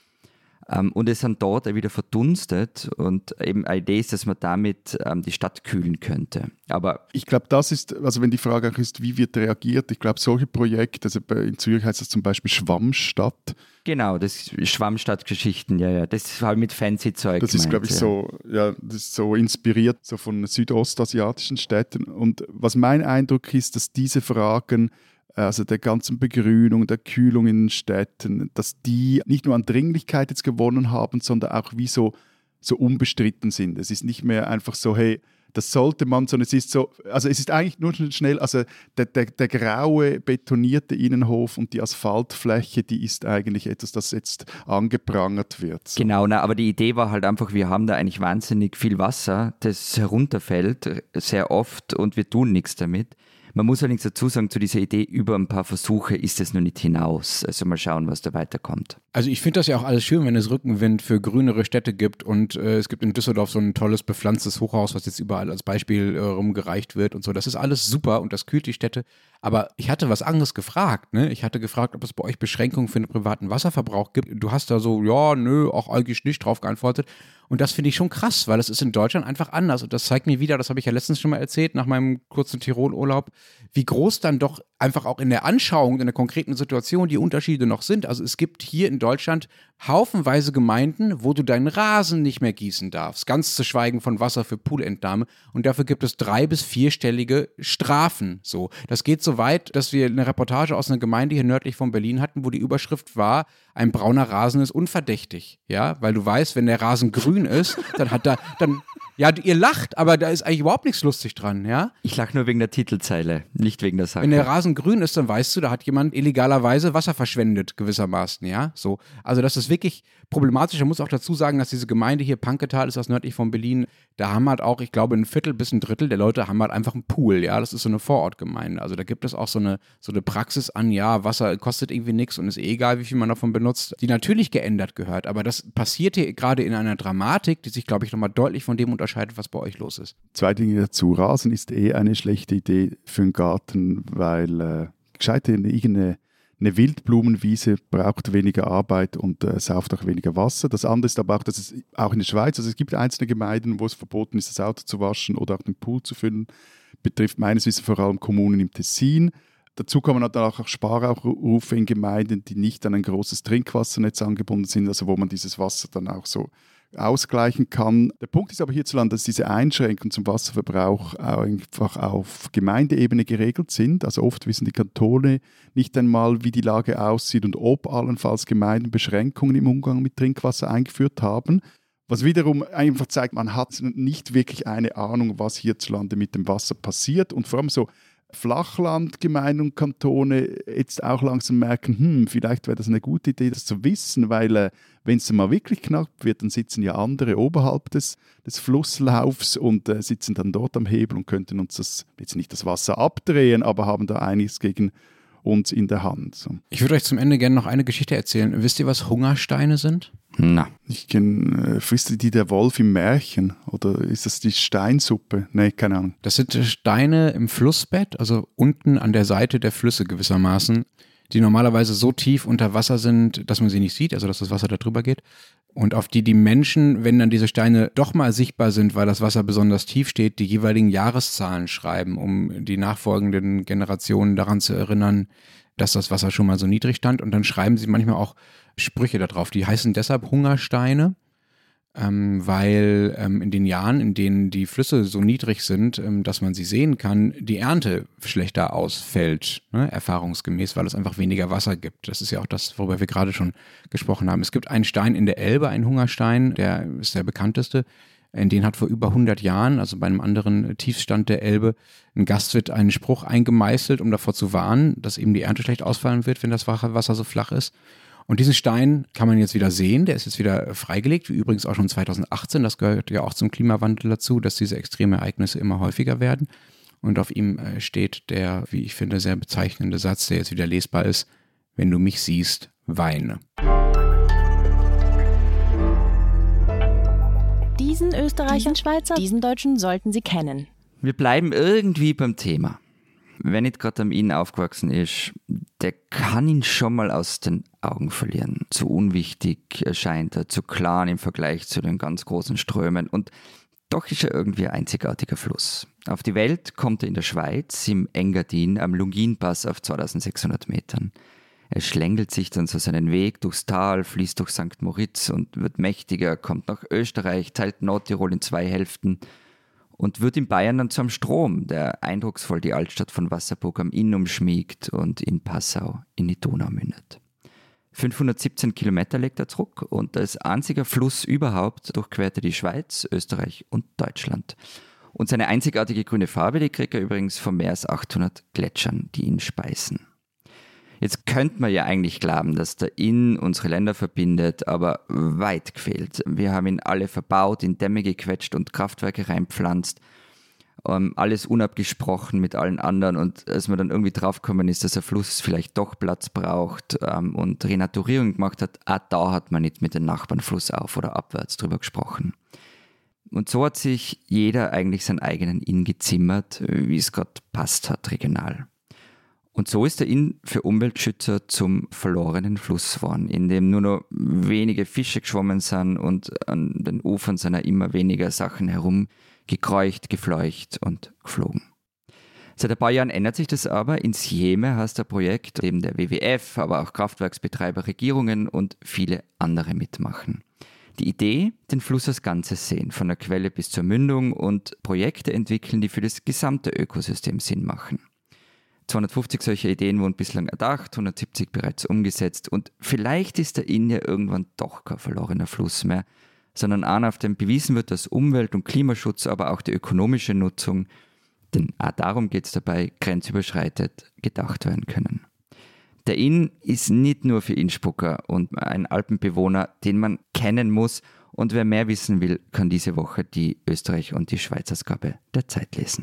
Speaker 1: Und es dann dort auch wieder verdunstet und eben eine Idee ist, dass man damit die Stadt kühlen könnte. Aber
Speaker 2: ich glaube, das ist, also wenn die Frage auch ist, wie wird reagiert, ich glaube, solche Projekte, also in Zürich heißt das zum Beispiel Schwammstadt.
Speaker 1: Genau, das Schwammstadtgeschichten, ja, das ist halt mit fancy Zeug.
Speaker 2: Das ist, glaube ich, das ist so inspiriert so von südostasiatischen Städten. Und was mein Eindruck ist, dass diese Fragen, also der ganzen Begrünung, der Kühlung in den Städten, dass die nicht nur an Dringlichkeit jetzt gewonnen haben, sondern auch wie so unbestritten sind. Es ist nicht mehr einfach so, hey, das sollte man, sondern es ist so, also es ist eigentlich nur schnell, also der graue, betonierte Innenhof und die Asphaltfläche, die ist eigentlich etwas, das jetzt angeprangert wird. So.
Speaker 1: Genau, aber die Idee war halt einfach, wir haben da eigentlich wahnsinnig viel Wasser, das herunterfällt, sehr oft und wir tun nichts damit. Man muss allerdings dazu sagen, zu dieser Idee über ein paar Versuche ist es noch nicht hinaus. Also mal schauen, was da weiterkommt.
Speaker 3: Also ich finde das ja auch alles schön, wenn es Rückenwind für grünere Städte gibt und es gibt in Düsseldorf so ein tolles bepflanztes Hochhaus, was jetzt überall als Beispiel rumgereicht wird und so. Das ist alles super und das kühlt die Städte. Aber ich hatte was anderes gefragt, ne? Ich hatte gefragt, ob es bei euch Beschränkungen für den privaten Wasserverbrauch gibt. Du hast da so, ja, nö, auch eigentlich nicht drauf geantwortet. Und das finde ich schon krass, weil es ist in Deutschland einfach anders. Und das zeigt mir wieder, das habe ich ja letztens schon mal erzählt, nach meinem kurzen Tirol-Urlaub, wie groß dann doch einfach auch in der Anschauung, in der konkreten Situation die Unterschiede noch sind. Also es gibt hier in Deutschland haufenweise Gemeinden, wo du deinen Rasen nicht mehr gießen darfst, ganz zu schweigen von Wasser für Poolentnahme. Und dafür gibt es 3- bis 4-stellige Strafen. So, das geht so weit, dass wir eine Reportage aus einer Gemeinde hier nördlich von Berlin hatten, wo die Überschrift war: Ein brauner Rasen ist unverdächtig. Ja, weil du weißt, wenn der Rasen grün ist, ja, ihr lacht, aber da ist eigentlich überhaupt nichts lustig dran, ja?
Speaker 1: Ich lache nur wegen der Titelzeile, nicht wegen der Sache.
Speaker 3: Wenn der Rasen grün ist, dann weißt du, da hat jemand illegalerweise Wasser verschwendet, gewissermaßen, ja? So. Also das ist wirklich problematisch. Man muss auch dazu sagen, dass diese Gemeinde hier, Panketal, ist das nördlich von Berlin, da haben halt auch, ich glaube, 1/4 bis 1/3 der Leute haben halt einfach einen Pool, ja? Das ist so eine Vorortgemeinde. Also da gibt es auch so eine Praxis an, ja, Wasser kostet irgendwie nichts und ist eh egal, wie viel man davon benutzt, die natürlich geändert gehört. Aber das passiert hier gerade in einer Dramatik, die sich, glaube ich, nochmal deutlich von dem unterscheidet, was bei euch los ist.
Speaker 2: 2 Dinge dazu. Rasen ist eine schlechte Idee für einen Garten, weil gescheite irgendeine Wildblumenwiese braucht weniger Arbeit und sauft auch weniger Wasser. Das andere ist aber auch, dass es auch in der Schweiz, also es gibt einzelne Gemeinden, wo es verboten ist, das Auto zu waschen oder auch den Pool zu füllen. Betrifft meines Wissens vor allem Kommunen im Tessin. Dazu kommen dann auch Sparaufrufe in Gemeinden, die nicht an ein großes Trinkwassernetz angebunden sind, also wo man dieses Wasser dann auch so ausgleichen kann. Der Punkt ist aber hierzulande, dass diese Einschränkungen zum Wasserverbrauch einfach auf Gemeindeebene geregelt sind. Also oft wissen die Kantone nicht einmal, wie die Lage aussieht und ob allenfalls Gemeinden Beschränkungen im Umgang mit Trinkwasser eingeführt haben. Was wiederum einfach zeigt, man hat nicht wirklich eine Ahnung, was hierzulande mit dem Wasser passiert und vor allem so Flachlandgemeinden und Kantone jetzt auch langsam merken, vielleicht wäre das eine gute Idee, das zu wissen, weil wenn es dann mal wirklich knapp wird, dann sitzen ja andere oberhalb des Flusslaufs und sitzen dann dort am Hebel und könnten uns jetzt nicht das Wasser abdrehen, aber haben da einiges gegen uns in der Hand. So.
Speaker 3: Ich würde euch zum Ende gerne noch eine Geschichte erzählen. Wisst ihr, was Hungersteine sind?
Speaker 1: Na.
Speaker 2: Ich kenne, frisst die der Wolf im Märchen oder ist das die Steinsuppe? Nee, keine Ahnung.
Speaker 3: Das sind Steine im Flussbett, also unten an der Seite der Flüsse gewissermaßen, die normalerweise so tief unter Wasser sind, dass man sie nicht sieht, also dass das Wasser da drüber geht. Und auf die Menschen, wenn dann diese Steine doch mal sichtbar sind, weil das Wasser besonders tief steht, die jeweiligen Jahreszahlen schreiben, um die nachfolgenden Generationen daran zu erinnern, dass das Wasser schon mal so niedrig stand. Und dann schreiben sie manchmal auch Sprüche darauf. Die heißen deshalb Hungersteine, weil in den Jahren, in denen die Flüsse so niedrig sind, dass man sie sehen kann, die Ernte schlechter ausfällt, ne, erfahrungsgemäß, weil es einfach weniger Wasser gibt. Das ist ja auch das, worüber wir gerade schon gesprochen haben. Es gibt einen Stein in der Elbe, einen Hungerstein, der ist der bekannteste. In den hat vor über 100 Jahren, also bei einem anderen Tiefstand der Elbe, ein Gastwirt einen Spruch eingemeißelt, um davor zu warnen, dass eben die Ernte schlecht ausfallen wird, wenn das Wasser so flach ist. Und diesen Stein kann man jetzt wieder sehen, der ist jetzt wieder freigelegt, wie übrigens auch schon 2018. Das gehört ja auch zum Klimawandel dazu, dass diese extremen Ereignisse immer häufiger werden. Und auf ihm steht der, wie ich finde, sehr bezeichnende Satz, der jetzt wieder lesbar ist: Wenn du mich siehst, weine.
Speaker 4: Diesen Österreicher und Schweizer, diesen Deutschen sollten Sie kennen.
Speaker 1: Wir bleiben irgendwie beim Thema. Wer nicht gerade am Inn aufgewachsen ist, der kann ihn schon mal aus den Augen verlieren. Zu unwichtig erscheint er, zu klein im Vergleich zu den ganz großen Strömen. Und doch ist er irgendwie ein einzigartiger Fluss. Auf die Welt kommt er in der Schweiz, im Engadin, am Lunginpass auf 2600 Metern. Er schlängelt sich dann so seinen Weg durchs Tal, fließt durch St. Moritz und wird mächtiger, kommt nach Österreich, teilt Nordtirol in 2 Hälften und wird in Bayern dann zu einem Strom, der eindrucksvoll die Altstadt von Wasserburg am Inn umschmiegt und in Passau in die Donau mündet. 517 Kilometer legt er zurück und als einziger Fluss überhaupt durchquert er die Schweiz, Österreich und Deutschland. Und seine einzigartige grüne Farbe, die kriegt er übrigens von mehr als 800 Gletschern, die ihn speisen. Jetzt könnte man ja eigentlich glauben, dass der Inn unsere Länder verbindet, aber weit gefehlt. Wir haben ihn alle verbaut, in Dämme gequetscht und Kraftwerke reinpflanzt. Alles unabgesprochen mit allen anderen. Und als man dann irgendwie draufgekommen ist, dass der Fluss vielleicht doch Platz braucht und Renaturierung gemacht hat, auch da hat man nicht mit den Nachbarn flussauf oder abwärts drüber gesprochen. Und so hat sich jeder eigentlich seinen eigenen Inn gezimmert, wie es gerade passt hat, regional. Und so ist der Inn für Umweltschützer zum verlorenen Fluss geworden, in dem nur noch wenige Fische geschwommen sind und an den Ufern sind immer weniger Sachen herumgekreucht, gefleucht und geflogen. Seit ein paar Jahren ändert sich das aber. In Sieme heißt ein Projekt, in dem der WWF, aber auch Kraftwerksbetreiber, Regierungen und viele andere mitmachen. Die Idee, den Fluss als Ganzes sehen, von der Quelle bis zur Mündung und Projekte entwickeln, die für das gesamte Ökosystem Sinn machen. 250 solcher Ideen wurden bislang erdacht, 170 bereits umgesetzt und vielleicht ist der Inn ja irgendwann doch kein verlorener Fluss mehr, sondern einer, auf dem bewiesen wird, dass Umwelt- und Klimaschutz, aber auch die ökonomische Nutzung, denn auch darum geht es dabei, grenzüberschreitend gedacht werden können. Der Inn ist nicht nur für Innsbrucker und ein Alpenbewohner, den man kennen muss, und wer mehr wissen will, kann diese Woche die Österreich- und die Schweiz-Ausgabe der Zeit lesen.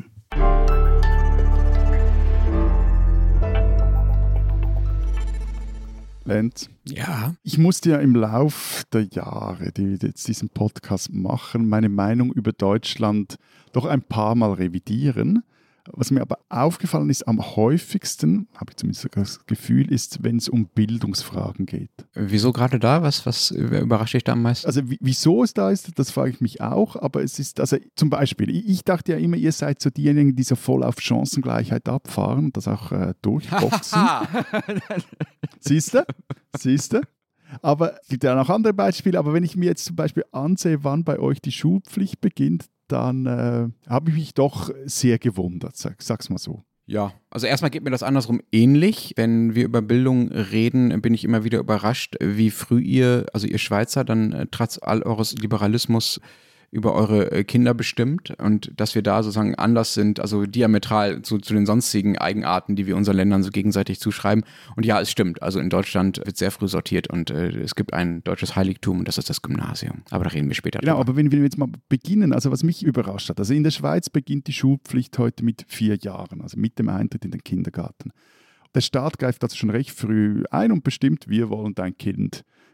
Speaker 2: Lenz,
Speaker 3: Ja.
Speaker 2: ich musste ja im Lauf der Jahre, die jetzt diesen Podcast machen, meine Meinung über Deutschland doch ein paar Mal revidieren. Was mir aber aufgefallen ist, am häufigsten, habe ich zumindest das Gefühl, ist, wenn es um Bildungsfragen geht.
Speaker 3: Wieso gerade da? Was überrascht dich da am meisten?
Speaker 2: Also wieso es da ist, das frage ich mich auch, aber es ist, also zum Beispiel, ich dachte ja immer, ihr seid so diejenigen, die so voll auf Chancengleichheit abfahren und das auch durchboxen. Siehst du? Aber es gibt ja noch andere Beispiele, aber wenn ich mir jetzt zum Beispiel ansehe, wann bei euch die Schulpflicht beginnt, dann habe ich mich doch sehr gewundert, sag's mal so.
Speaker 3: Ja, also erstmal geht mir das andersrum ähnlich. Wenn wir über Bildung reden, bin ich immer wieder überrascht, wie früh ihr Schweizer, dann trotz all eures Liberalismus über eure Kinder bestimmt und dass wir da sozusagen anders sind, also diametral zu den sonstigen Eigenarten, die wir unseren Ländern so gegenseitig zuschreiben. Und ja, es stimmt, also in Deutschland wird sehr früh sortiert und es gibt ein deutsches Heiligtum und das ist das Gymnasium. Aber da reden wir später drüber.
Speaker 2: Genau, aber wenn wir jetzt mal beginnen, also was mich überrascht hat, also in der Schweiz beginnt die Schulpflicht heute mit 4 Jahren, also mit dem Eintritt in den Kindergarten. Der Staat greift also schon recht früh ein und bestimmt, wir wollen dein Kind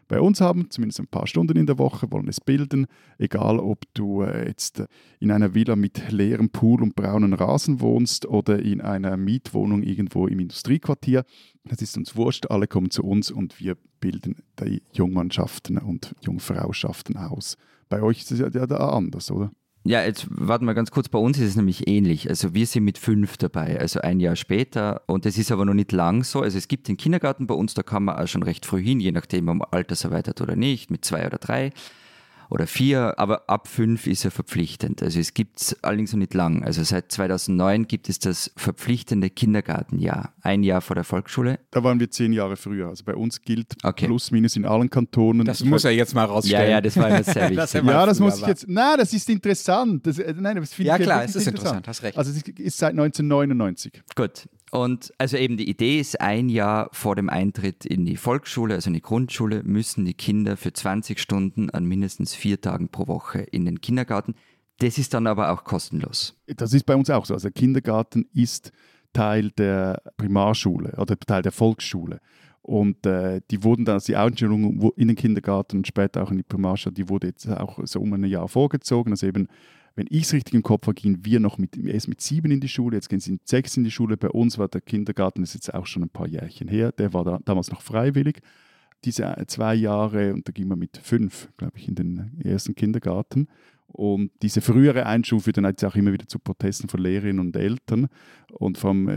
Speaker 2: bei uns haben, zumindest ein paar Stunden in der Woche, wollen es bilden, egal ob du jetzt in einer Villa mit leerem Pool und braunen Rasen wohnst oder in einer Mietwohnung irgendwo im Industriequartier. Das ist uns wurscht, alle kommen zu uns und wir bilden die Jungmannschaften und Jungfrauschaften aus. Bei euch ist es ja da anders, oder?
Speaker 1: Ja, jetzt warten wir ganz kurz, bei uns ist es nämlich ähnlich. Also wir sind mit 5 dabei, also ein Jahr später und es ist aber noch nicht lang so. Also es gibt den Kindergarten bei uns, da kann man auch schon recht früh hin, je nachdem, ob man alterserweitert oder nicht, mit 2 oder 3 oder 4, aber ab 5 ist er verpflichtend. Also es gibt es allerdings noch nicht lang. Also seit 2009 gibt es das verpflichtende Kindergartenjahr, ein Jahr vor der Volksschule.
Speaker 2: Da waren wir 10 Jahre früher. Also bei uns gilt plus minus in allen Kantonen.
Speaker 3: Das muss er jetzt mal rausstellen.
Speaker 1: Ja, das war immer sehr wichtig.
Speaker 2: Das muss ich jetzt. Nein, das ist interessant. Das
Speaker 3: ja, klar, es ist interessant, hast recht.
Speaker 2: Also es ist seit 1999.
Speaker 1: Gut. Und also eben die Idee ist, ein Jahr vor dem Eintritt in die Volksschule, also in die Grundschule, müssen die Kinder für 20 Stunden an mindestens 4 Tagen pro Woche in den Kindergarten. Das ist dann aber auch kostenlos.
Speaker 2: Das ist bei uns auch so. Also der Kindergarten ist Teil der Primarschule oder Teil der Volksschule. Und die wurden dann, also die Einschulung in den Kindergarten und später auch in die Primarschule, die wurde jetzt auch so um ein Jahr vorgezogen. Also eben, wenn ich es richtig im Kopf habe, gingen wir noch erst mit 7 in die Schule, jetzt gehen sie mit 6 in die Schule. Bei uns war der Kindergarten, das ist jetzt auch schon ein paar Jährchen her, der war damals noch freiwillig. Diese 2 Jahre, und da ging man mit 5, glaube ich, in den ersten Kindergarten. Und diese frühere Einschulung führt dann jetzt auch immer wieder zu Protesten von Lehrerinnen und Eltern. Und vom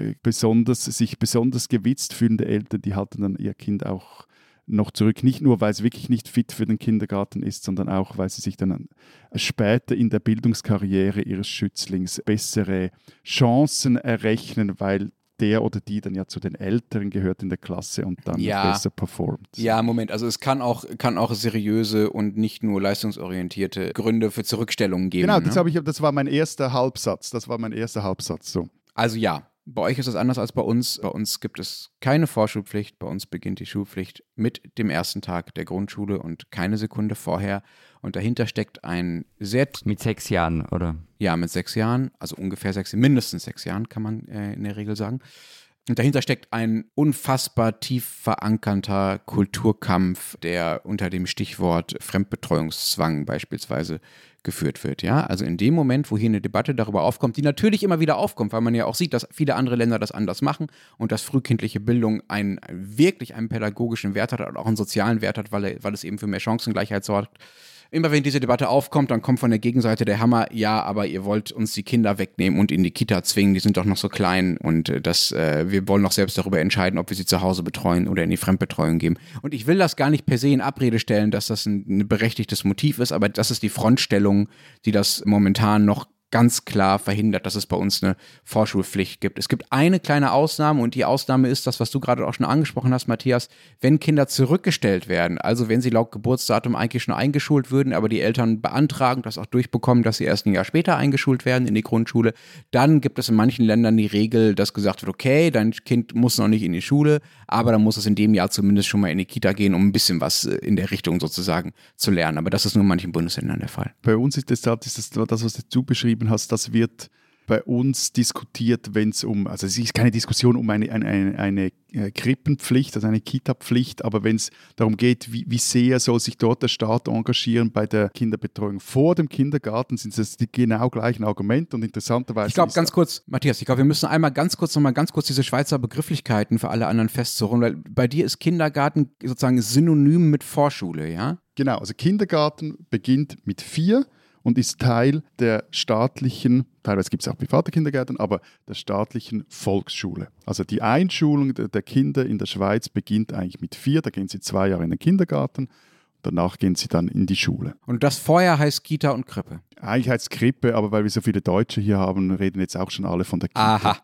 Speaker 2: sich besonders gewitzt fühlende Eltern, die halten dann ihr Kind auch noch zurück. Nicht nur, weil es wirklich nicht fit für den Kindergarten ist, sondern auch, weil sie sich dann später in der Bildungskarriere ihres Schützlings bessere Chancen errechnen, weil der oder die dann ja zu den Älteren gehört in der Klasse und dann besser performt.
Speaker 3: Ja, Moment, also es kann auch seriöse und nicht nur leistungsorientierte Gründe für Zurückstellungen geben.
Speaker 2: Genau, das war mein erster Halbsatz. So.
Speaker 3: Also ja. Bei euch ist das anders als bei uns. Bei uns gibt es keine Vorschulpflicht. Bei uns beginnt die Schulpflicht mit dem ersten Tag der Grundschule und keine Sekunde vorher. Und dahinter steckt ein sehr...
Speaker 1: Mit 6 Jahren, oder?
Speaker 3: Ja, mit 6 Jahren. Also ungefähr mindestens 6 Jahren, kann man in der Regel sagen. Und dahinter steckt ein unfassbar tief verankerter Kulturkampf, der unter dem Stichwort Fremdbetreuungszwang beispielsweise geführt wird. Ja? Also in dem Moment, wo hier eine Debatte darüber aufkommt, die natürlich immer wieder aufkommt, weil man ja auch sieht, dass viele andere Länder das anders machen und dass frühkindliche Bildung wirklich einen pädagogischen Wert hat und auch einen sozialen Wert hat, weil es eben für mehr Chancengleichheit sorgt. Immer wenn diese Debatte aufkommt, dann kommt von der Gegenseite der Hammer, ja, aber ihr wollt uns die Kinder wegnehmen und in die Kita zwingen, die sind doch noch so klein und wir wollen doch selbst darüber entscheiden, ob wir sie zu Hause betreuen oder in die Fremdbetreuung geben. Und ich will das gar nicht per se in Abrede stellen, dass das ein berechtigtes Motiv ist, aber das ist die Frontstellung, die das momentan noch ganz klar verhindert, dass es bei uns eine Vorschulpflicht gibt. Es gibt eine kleine Ausnahme und die Ausnahme ist das, was du gerade auch schon angesprochen hast, Matthias, wenn Kinder zurückgestellt werden, also wenn sie laut Geburtsdatum eigentlich schon eingeschult würden, aber die Eltern beantragen, das auch durchbekommen, dass sie erst ein Jahr später eingeschult werden in die Grundschule, dann gibt es in manchen Ländern die Regel, dass gesagt wird, okay, dein Kind muss noch nicht in die Schule, aber dann muss es in dem Jahr zumindest schon mal in die Kita gehen, um ein bisschen was in der Richtung sozusagen zu lernen. Aber das ist nur in manchen Bundesländern der Fall.
Speaker 2: Bei uns ist das, was du beschrieben hast, das wird bei uns diskutiert, wenn es also es ist keine Diskussion um eine Krippenpflicht, also eine Kita-Pflicht, aber wenn es darum geht, wie sehr soll sich dort der Staat engagieren bei der Kinderbetreuung vor dem Kindergarten, sind das die genau gleichen Argumente und interessanterweise...
Speaker 3: Ich glaube, ganz kurz, Matthias, wir müssen einmal ganz kurz diese Schweizer Begrifflichkeiten für alle anderen festzuholen, weil bei dir ist Kindergarten sozusagen synonym mit Vorschule, ja?
Speaker 2: Genau, also Kindergarten beginnt mit 4 und ist Teil der staatlichen, teilweise gibt es auch private Kindergärten, aber der staatlichen Volksschule. Also die Einschulung der Kinder in der Schweiz beginnt eigentlich mit 4, da gehen sie 2 Jahre in den Kindergarten, danach gehen sie dann in die Schule.
Speaker 3: Und das vorher heißt Kita und Krippe?
Speaker 2: Eigentlich heißt es Krippe, aber weil wir so viele Deutsche hier haben, reden jetzt auch schon alle von der Kita.
Speaker 3: Aha.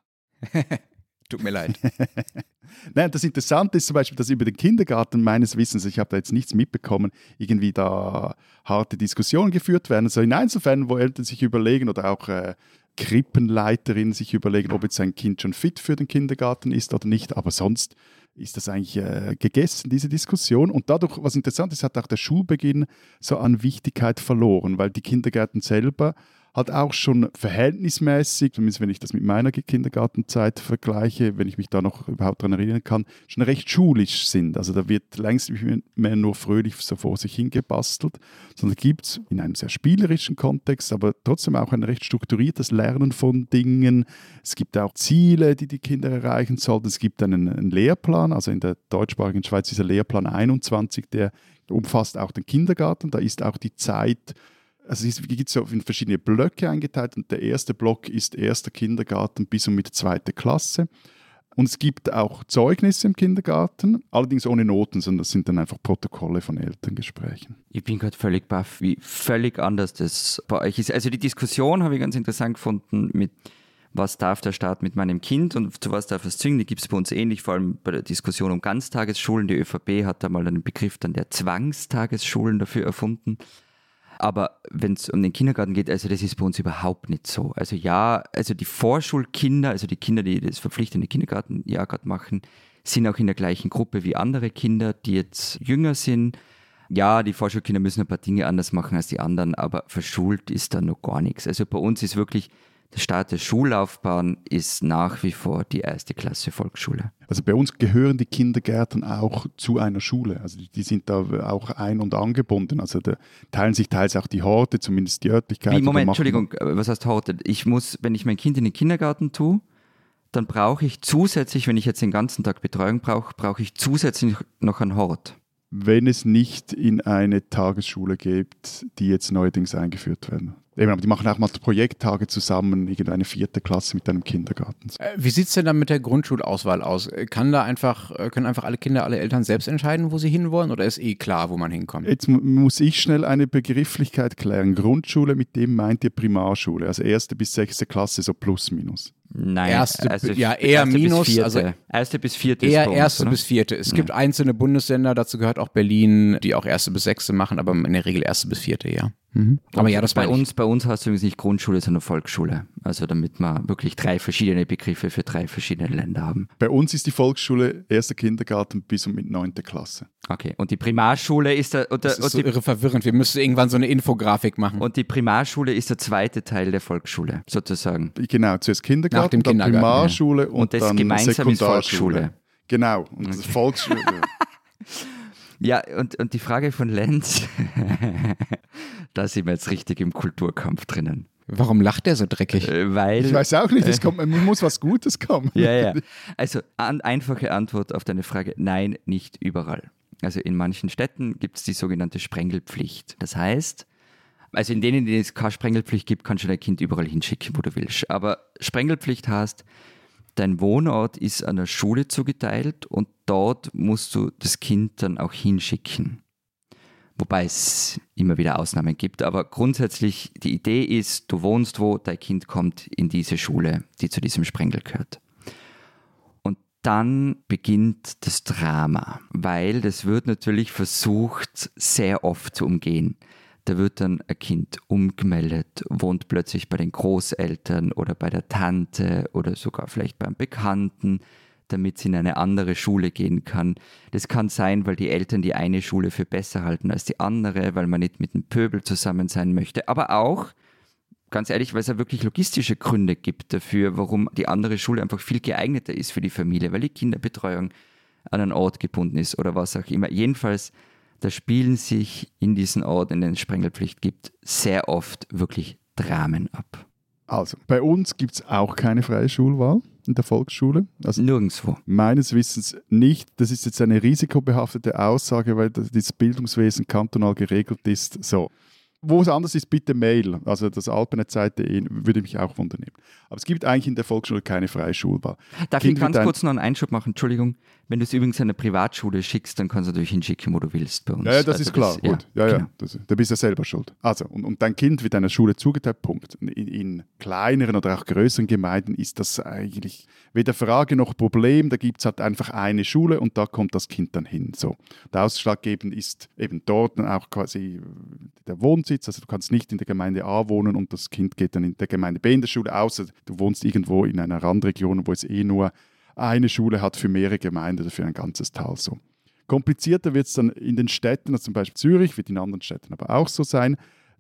Speaker 3: Tut mir leid.
Speaker 2: Nein, das Interessante ist zum Beispiel, dass über den Kindergarten meines Wissens, ich habe da jetzt nichts mitbekommen, irgendwie da harte Diskussionen geführt werden. Also in Einzelfällen, wo Eltern sich überlegen oder auch Krippenleiterinnen sich überlegen, ob jetzt ein Kind schon fit für den Kindergarten ist oder nicht. Aber sonst ist das eigentlich gegessen, diese Diskussion. Und dadurch, was interessant ist, hat auch der Schulbeginn so an Wichtigkeit verloren, weil die Kindergärten selber halt auch schon verhältnismäßig, zumindest wenn ich das mit meiner Kindergartenzeit vergleiche, wenn ich mich da noch überhaupt daran erinnern kann, schon recht schulisch sind. Also da wird längst nicht mehr nur fröhlich so vor sich hingebastelt, sondern gibt es in einem sehr spielerischen Kontext, aber trotzdem auch ein recht strukturiertes Lernen von Dingen. Es gibt auch Ziele, die Kinder erreichen sollten. Es gibt einen Lehrplan, also in der deutschsprachigen Schweiz dieser Lehrplan 21, der umfasst auch den Kindergarten. Da ist auch die Zeit, also es gibt so in verschiedene Blöcke eingeteilt und der erste Block ist erster Kindergarten bis und mit zweiter Klasse. Und es gibt auch Zeugnisse im Kindergarten, allerdings ohne Noten, sondern das sind dann einfach Protokolle von Elterngesprächen.
Speaker 1: Ich bin gerade völlig baff, wie völlig anders das bei euch ist. Also die Diskussion habe ich ganz interessant gefunden mit was darf der Staat mit meinem Kind und zu was darf es zwingen, die gibt es bei uns ähnlich, vor allem bei der Diskussion um Ganztagesschulen. Die ÖVP hat da mal einen Begriff dann der Zwangstagesschulen dafür erfunden. Aber wenn es um den Kindergarten geht, also das ist bei uns überhaupt nicht so. Also ja, also die Vorschulkinder, also die Kinder, die das verpflichtende Kindergartenjahr gerade machen, sind auch in der gleichen Gruppe wie andere Kinder, die jetzt jünger sind. Ja, die Vorschulkinder müssen ein paar Dinge anders machen als die anderen, aber verschult ist da noch gar nichts. Also bei uns ist wirklich der Start der Schullaufbahn ist nach wie vor die 1. Klasse Volksschule.
Speaker 2: Also bei uns gehören die Kindergärten auch zu einer Schule. Also die sind da auch ein- und angebunden. Also da teilen sich teils auch die Horte, zumindest die Örtlichkeit.
Speaker 1: Moment, Entschuldigung, was heißt Horte? Ich muss, wenn ich mein Kind in den Kindergarten tue, dann brauche ich zusätzlich, wenn ich jetzt den ganzen Tag Betreuung brauche ich zusätzlich noch einen Hort.
Speaker 2: Wenn es nicht in eine Tagesschule gibt, die jetzt neuerdings eingeführt werden. Eben, aber die machen auch mal Projekttage zusammen, irgendeine 4. Klasse mit einem Kindergarten.
Speaker 3: Wie sieht es denn dann mit der Grundschulauswahl aus? Können einfach alle Kinder, alle Eltern selbst entscheiden, wo sie hinwollen, oder ist klar, wo man hinkommt?
Speaker 2: Jetzt muss ich schnell eine Begrifflichkeit klären. Grundschule, mit dem meint ihr Primarschule, also 1. bis 6. Klasse, so plus minus.
Speaker 1: Nein,
Speaker 3: eher minus, also
Speaker 1: 1. bis 4.
Speaker 3: Eher 1. bis 4. Es gibt einzelne Bundesländer, dazu gehört auch Berlin, die auch 1. bis 6. machen, aber in der Regel 1. bis 4. ja. Aber ja, das
Speaker 1: bei uns heißt es übrigens nicht Grundschule, sondern Volksschule. Also damit wir wirklich 3 verschiedene Begriffe für 3 verschiedene Länder haben.
Speaker 2: Bei uns ist die Volksschule 1. Kindergarten bis und mit 9. Klasse.
Speaker 1: Okay, und die Primarschule ist der...
Speaker 3: Das ist so irre verwirrend, wir müssen irgendwann so eine Infografik machen.
Speaker 1: Und die Primarschule ist der zweite Teil der Volksschule, sozusagen.
Speaker 2: Genau, zuerst Kindergarten,
Speaker 3: nach dem
Speaker 2: dann
Speaker 3: Kindergarten,
Speaker 2: Primarschule und
Speaker 1: das
Speaker 2: dann
Speaker 1: gemeinsam ist
Speaker 2: Sekundarschule.
Speaker 1: Volksschule.
Speaker 2: Genau, und das Volksschule.
Speaker 1: Ja, und die Frage von Lenz, da sind wir jetzt richtig im Kulturkampf drinnen.
Speaker 3: Warum lacht der so dreckig?
Speaker 1: Weil,
Speaker 2: Ich weiß auch nicht, man muss was Gutes kommen.
Speaker 1: Ja. Also einfache Antwort auf deine Frage, nein, nicht überall. Also in manchen Städten gibt es die sogenannte Sprengelpflicht. Das heißt, also in denen es keine Sprengelpflicht gibt, kannst du dein Kind überall hinschicken, wo du willst. Aber Sprengelpflicht heißt, dein Wohnort ist einer Schule zugeteilt und dort musst du das Kind dann auch hinschicken. Wobei es immer wieder Ausnahmen gibt. Aber grundsätzlich die Idee ist, du wohnst wo, dein Kind kommt in diese Schule, die zu diesem Sprengel gehört. Und dann beginnt das Drama, weil das wird natürlich versucht, sehr oft zu umgehen. Da wird dann ein Kind umgemeldet, wohnt plötzlich bei den Großeltern oder bei der Tante oder sogar vielleicht beim Bekannten, damit es in eine andere Schule gehen kann. Das kann sein, weil die Eltern die eine Schule für besser halten als die andere, weil man nicht mit dem Pöbel zusammen sein möchte. Aber auch, ganz ehrlich, weil es ja wirklich logistische Gründe gibt dafür, warum die andere Schule einfach viel geeigneter ist für die Familie, weil die Kinderbetreuung an einen Ort gebunden ist oder was auch immer. Jedenfalls, da spielen sich in diesen Orten, in denen es Sprengelpflicht gibt, sehr oft wirklich Dramen ab.
Speaker 2: Also, bei uns gibt es auch keine freie Schulwahl in der Volksschule. Also
Speaker 1: nirgendwo.
Speaker 2: Meines Wissens nicht. Das ist jetzt eine risikobehaftete Aussage, weil das Bildungswesen kantonal geregelt ist. So. Wo es anders ist, bitte Mail. Also das alpenetzeit.de würde mich auch wundern. Aber es gibt eigentlich in der Volksschule keine freie Schulwahl.
Speaker 1: Darf ich ganz kurz noch einen Einschub machen? Entschuldigung. Wenn du es übrigens an eine Privatschule schickst, dann kannst du natürlich hinschicken, wo du willst bei uns.
Speaker 2: Ja, das ist klar. Gut. Ja,
Speaker 1: genau.
Speaker 2: Da bist du ja selber schuld. Also, und dein Kind wird einer Schule zugeteilt, Punkt. In kleineren oder auch größeren Gemeinden ist das eigentlich weder Frage noch Problem. Da gibt es halt einfach eine Schule und da kommt das Kind dann hin. So. Der Ausschlaggebend ist eben dort dann auch quasi der Wohnsitz. Also du kannst nicht in der Gemeinde A wohnen und das Kind geht dann in der Gemeinde B in der Schule, außer du wohnst irgendwo in einer Randregion, wo es nur eine Schule hat für mehrere Gemeinden oder für ein ganzes Tal. So. Komplizierter wird es dann in den Städten, also zum Beispiel Zürich, wird in anderen Städten aber auch so sein.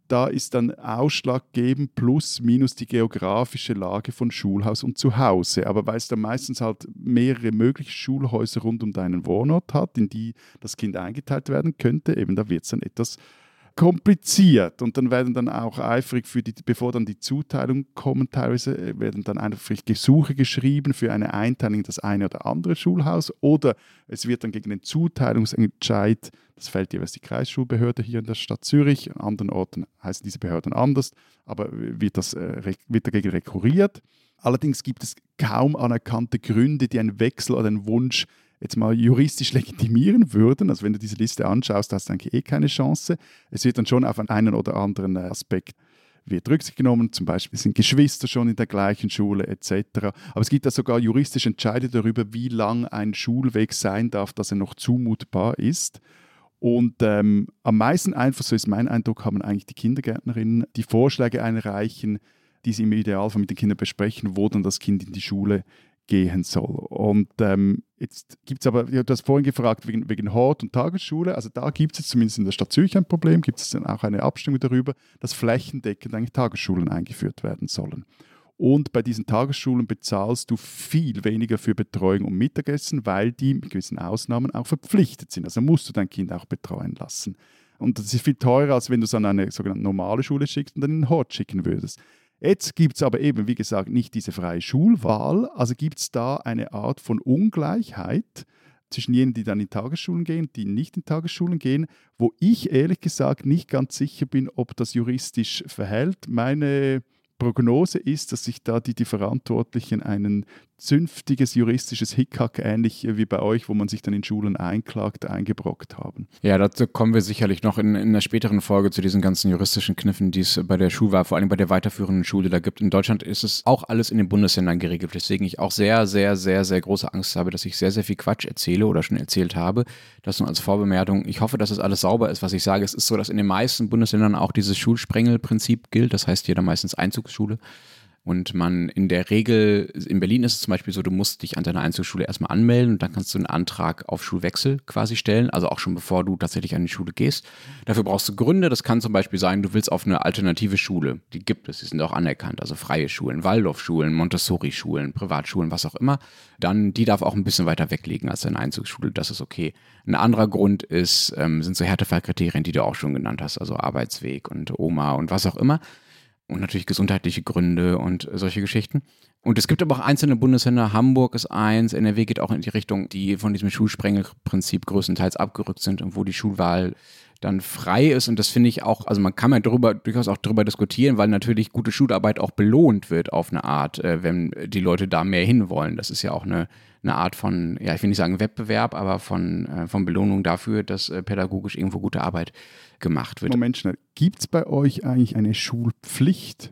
Speaker 2: da ist dann ausschlaggebend plus minus die geografische Lage von Schulhaus und Zuhause. Aber weil es dann meistens halt mehrere mögliche Schulhäuser rund um deinen Wohnort hat, in die das Kind eingeteilt werden könnte, eben da wird es dann etwas kompliziert. Und dann werden dann auch eifrig bevor dann die Zuteilung kommen, teilweise werden dann einfach Gesuche geschrieben für eine Einteilung in das eine oder andere Schulhaus, oder es wird dann gegen den Zuteilungsentscheid, das fällt jeweils die Kreisschulbehörde hier in der Stadt Zürich, an anderen Orten heißen diese Behörden anders, aber wird dagegen rekurriert. Allerdings gibt es kaum anerkannte Gründe, die einen Wechsel oder einen Wunsch jetzt mal juristisch legitimieren würden. Also wenn du diese Liste anschaust, hast du eigentlich keine Chance. Es wird dann schon auf einen oder anderen Aspekt wird Rücksicht genommen, zum Beispiel sind Geschwister schon in der gleichen Schule etc. Aber es gibt da sogar juristische Entscheide darüber, wie lang ein Schulweg sein darf, dass er noch zumutbar ist. Und am meisten Einfluss, so ist mein Eindruck, haben eigentlich die Kindergärtnerinnen, die Vorschläge einreichen, die sie im Idealfall mit den Kindern besprechen, wo dann das Kind in die Schule gehen soll. Und jetzt gibt es aber, du hast vorhin gefragt, wegen Hort- und Tagesschule, also da gibt es jetzt zumindest in der Stadt Zürich ein Problem, gibt es dann auch eine Abstimmung darüber, dass flächendeckend eigentlich Tagesschulen eingeführt werden sollen. Und bei diesen Tagesschulen bezahlst du viel weniger für Betreuung und Mittagessen, weil die mit gewissen Ausnahmen auch verpflichtet sind. Also musst du dein Kind auch betreuen lassen. Und das ist viel teurer, als wenn du es an eine sogenannte normale Schule schickst und dann in den Hort schicken würdest. Jetzt gibt es aber eben, wie gesagt, nicht diese freie Schulwahl, also gibt es da eine Art von Ungleichheit zwischen jenen, die dann in Tagesschulen gehen, die nicht in Tagesschulen gehen, wo ich ehrlich gesagt nicht ganz sicher bin, ob das juristisch verhält. Meine Prognose ist, dass sich da die Verantwortlichen ein zünftiges juristisches Hickhack, ähnlich wie bei euch, wo man sich dann in Schulen einklagt, eingebrockt haben.
Speaker 3: Ja, dazu kommen wir sicherlich noch in einer späteren Folge zu diesen ganzen juristischen Kniffen, die es bei der Schulwahl, vor allem bei der weiterführenden Schule da gibt. In Deutschland ist es auch alles in den Bundesländern geregelt, weswegen ich auch sehr, sehr, sehr, sehr große Angst habe, dass ich sehr, sehr viel Quatsch erzähle oder schon erzählt habe. Das nur als Vorbemerkung. Ich hoffe, dass es alles sauber ist, was ich sage. Es ist so, dass in den meisten Bundesländern auch dieses Schulsprengelprinzip gilt. Das heißt, jeder meistens Einzugsschule. Und man in der Regel, in Berlin ist es zum Beispiel so, du musst dich an deiner Einzugsschule erstmal anmelden und dann kannst du einen Antrag auf Schulwechsel quasi stellen, also auch schon bevor du tatsächlich an die Schule gehst. Dafür brauchst du Gründe, das kann zum Beispiel sein, du willst auf eine alternative Schule, die gibt es, die sind auch anerkannt, also freie Schulen, Waldorfschulen, Montessori-Schulen, Privatschulen, was auch immer. Dann, die darf auch ein bisschen weiter weglegen als deine Einzugsschule, das ist okay. Ein anderer Grund ist, sind so Härtefallkriterien, die du auch schon genannt hast, also Arbeitsweg und Oma und was auch immer. Und natürlich gesundheitliche Gründe und solche Geschichten. Und es gibt aber auch einzelne Bundesländer, Hamburg ist eins, NRW geht auch in die Richtung, die von diesem Schulsprengelprinzip größtenteils abgerückt sind und wo die Schulwahl dann frei ist. Und das finde ich auch, also man kann ja durchaus auch darüber diskutieren, weil natürlich gute Schularbeit auch belohnt wird auf eine Art, wenn die Leute da mehr hinwollen. Das ist ja auch eine Art von, ja, ich will nicht sagen Wettbewerb, aber von Belohnung dafür, dass pädagogisch irgendwo gute Arbeit gemacht wird.
Speaker 2: Moment schnell, gibt es bei euch eigentlich eine Schulpflicht?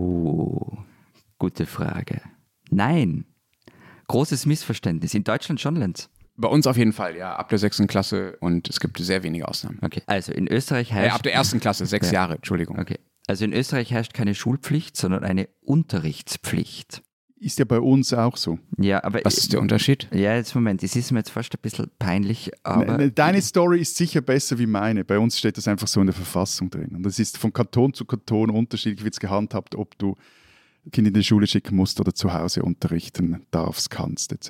Speaker 1: Oh, gute Frage. Nein. Großes Missverständnis. In Deutschland schon, Lenz.
Speaker 3: Bei uns auf jeden Fall, ja, ab der 6. Klasse und es gibt sehr wenige Ausnahmen.
Speaker 1: Okay, also in Österreich herrscht...
Speaker 3: ab der 1. Klasse, 6 Jahre, Entschuldigung.
Speaker 1: Okay, also in Österreich herrscht keine Schulpflicht, sondern eine Unterrichtspflicht.
Speaker 2: Ist ja bei uns auch so.
Speaker 1: Ja, aber...
Speaker 3: Was ist der Unterschied?
Speaker 1: Ja, jetzt Moment, es ist mir jetzt fast ein bisschen peinlich, aber...
Speaker 2: Deine Story ist sicher besser wie meine. Bei uns steht das einfach so in der Verfassung drin. Und es ist von Kanton zu Kanton unterschiedlich, wie es gehandhabt, ob du Kinder in die Schule schicken musst oder zu Hause unterrichten darfst, kannst, etc.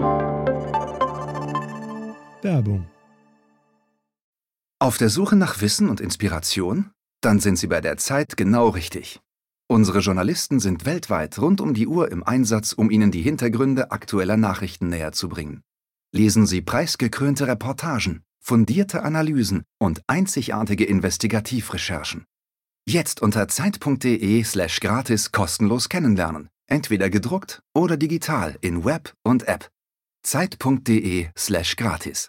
Speaker 5: Werbung.
Speaker 6: Auf der Suche nach Wissen und Inspiration? Dann sind Sie bei der Zeit genau richtig. Unsere Journalisten sind weltweit rund um die Uhr im Einsatz, um Ihnen die Hintergründe aktueller Nachrichten näher zu bringen. Lesen Sie preisgekrönte Reportagen, fundierte Analysen und einzigartige Investigativrecherchen. Jetzt unter zeit.de/gratis kostenlos kennenlernen. Entweder gedruckt oder digital in Web und App. zeit.de/gratis.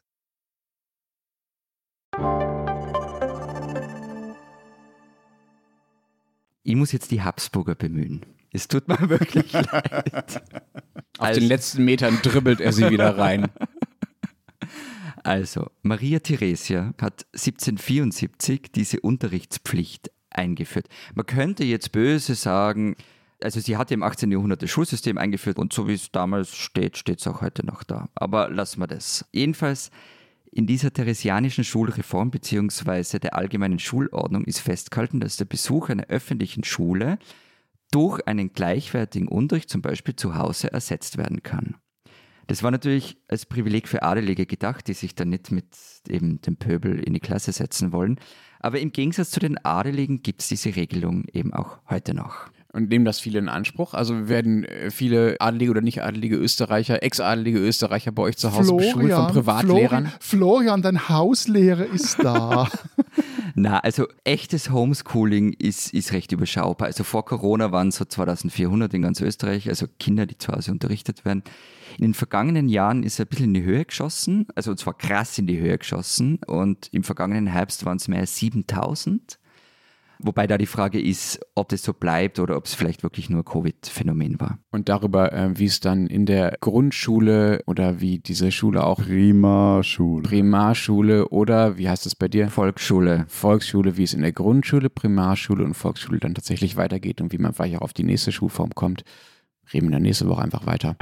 Speaker 1: Ich muss jetzt die Habsburger bemühen. Es tut mir wirklich leid.
Speaker 3: Auf den letzten Metern dribbelt er sie wieder rein.
Speaker 1: Also, Maria Theresia hat 1774 diese Unterrichtspflicht eingeführt. Man könnte jetzt böse sagen, also sie hat im 18. Jahrhundert das Schulsystem eingeführt und so wie es damals steht, steht es auch heute noch da. Aber lassen wir das. Jedenfalls In dieser theresianischen Schulreform bzw. der allgemeinen Schulordnung ist festgehalten, dass der Besuch einer öffentlichen Schule durch einen gleichwertigen Unterricht, zum Beispiel zu Hause, ersetzt werden kann. Das war natürlich als Privileg für Adelige gedacht, die sich dann nicht mit eben dem Pöbel in die Klasse setzen wollen. Aber im Gegensatz zu den Adeligen gibt es diese Regelung eben auch heute noch.
Speaker 3: Und nehmen das viele in Anspruch? Also werden viele adelige oder nicht adelige Österreicher, ex-adelige Österreicher bei euch zu Hause beschult von Privatlehrern?
Speaker 2: Florian, dein Hauslehrer ist da.
Speaker 1: Na, also echtes Homeschooling ist recht überschaubar. Also vor Corona waren es so 2400 in ganz Österreich, also Kinder, die zu Hause unterrichtet werden. In den vergangenen Jahren ist er ein bisschen in die Höhe geschossen, also und zwar krass in die Höhe geschossen. Und im vergangenen Herbst waren es mehr als 7000. Wobei da die Frage ist, ob das so bleibt oder ob es vielleicht wirklich nur ein Covid-Phänomen war.
Speaker 3: Und darüber, wie es dann in der Grundschule oder wie diese Schule auch... Primarschule oder, wie heißt es bei dir?
Speaker 1: Volksschule,
Speaker 3: wie es in der Grundschule, Primarschule und Volksschule dann tatsächlich weitergeht und wie man vielleicht auch auf die nächste Schulform kommt. Reden wir dann nächste Woche einfach weiter.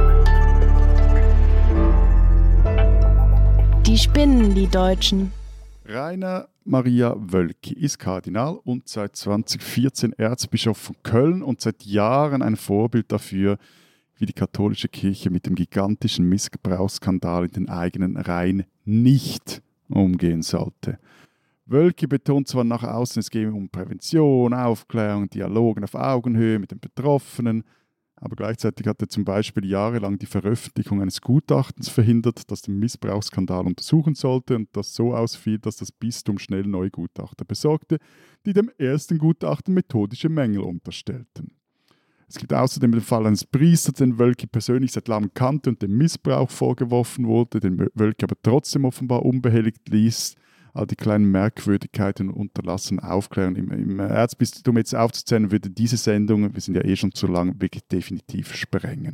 Speaker 4: Die spinnen, die Deutschen.
Speaker 2: Rainer Maria Wölki ist Kardinal und seit 2014 Erzbischof von Köln und seit Jahren ein Vorbild dafür, wie die katholische Kirche mit dem gigantischen Missbrauchsskandal in den eigenen Reihen nicht umgehen sollte. Wölki betont zwar nach außen, es gehe um Prävention, Aufklärung, Dialogen auf Augenhöhe mit den Betroffenen, aber gleichzeitig hat er zum Beispiel jahrelang die Veröffentlichung eines Gutachtens verhindert, das den Missbrauchsskandal untersuchen sollte und das so ausfiel, dass das Bistum schnell neue Gutachter besorgte, die dem ersten Gutachten methodische Mängel unterstellten. Es gibt außerdem den Fall eines Priesters, den Wölki persönlich seit langem kannte und dem Missbrauch vorgeworfen wurde, den Wölki aber trotzdem offenbar unbehelligt ließ. All die kleinen Merkwürdigkeiten und unterlassenen Aufklärungen im Erzbistum jetzt aufzuzählen, würde diese Sendung, wir sind ja schon zu lang, wirklich definitiv sprengen.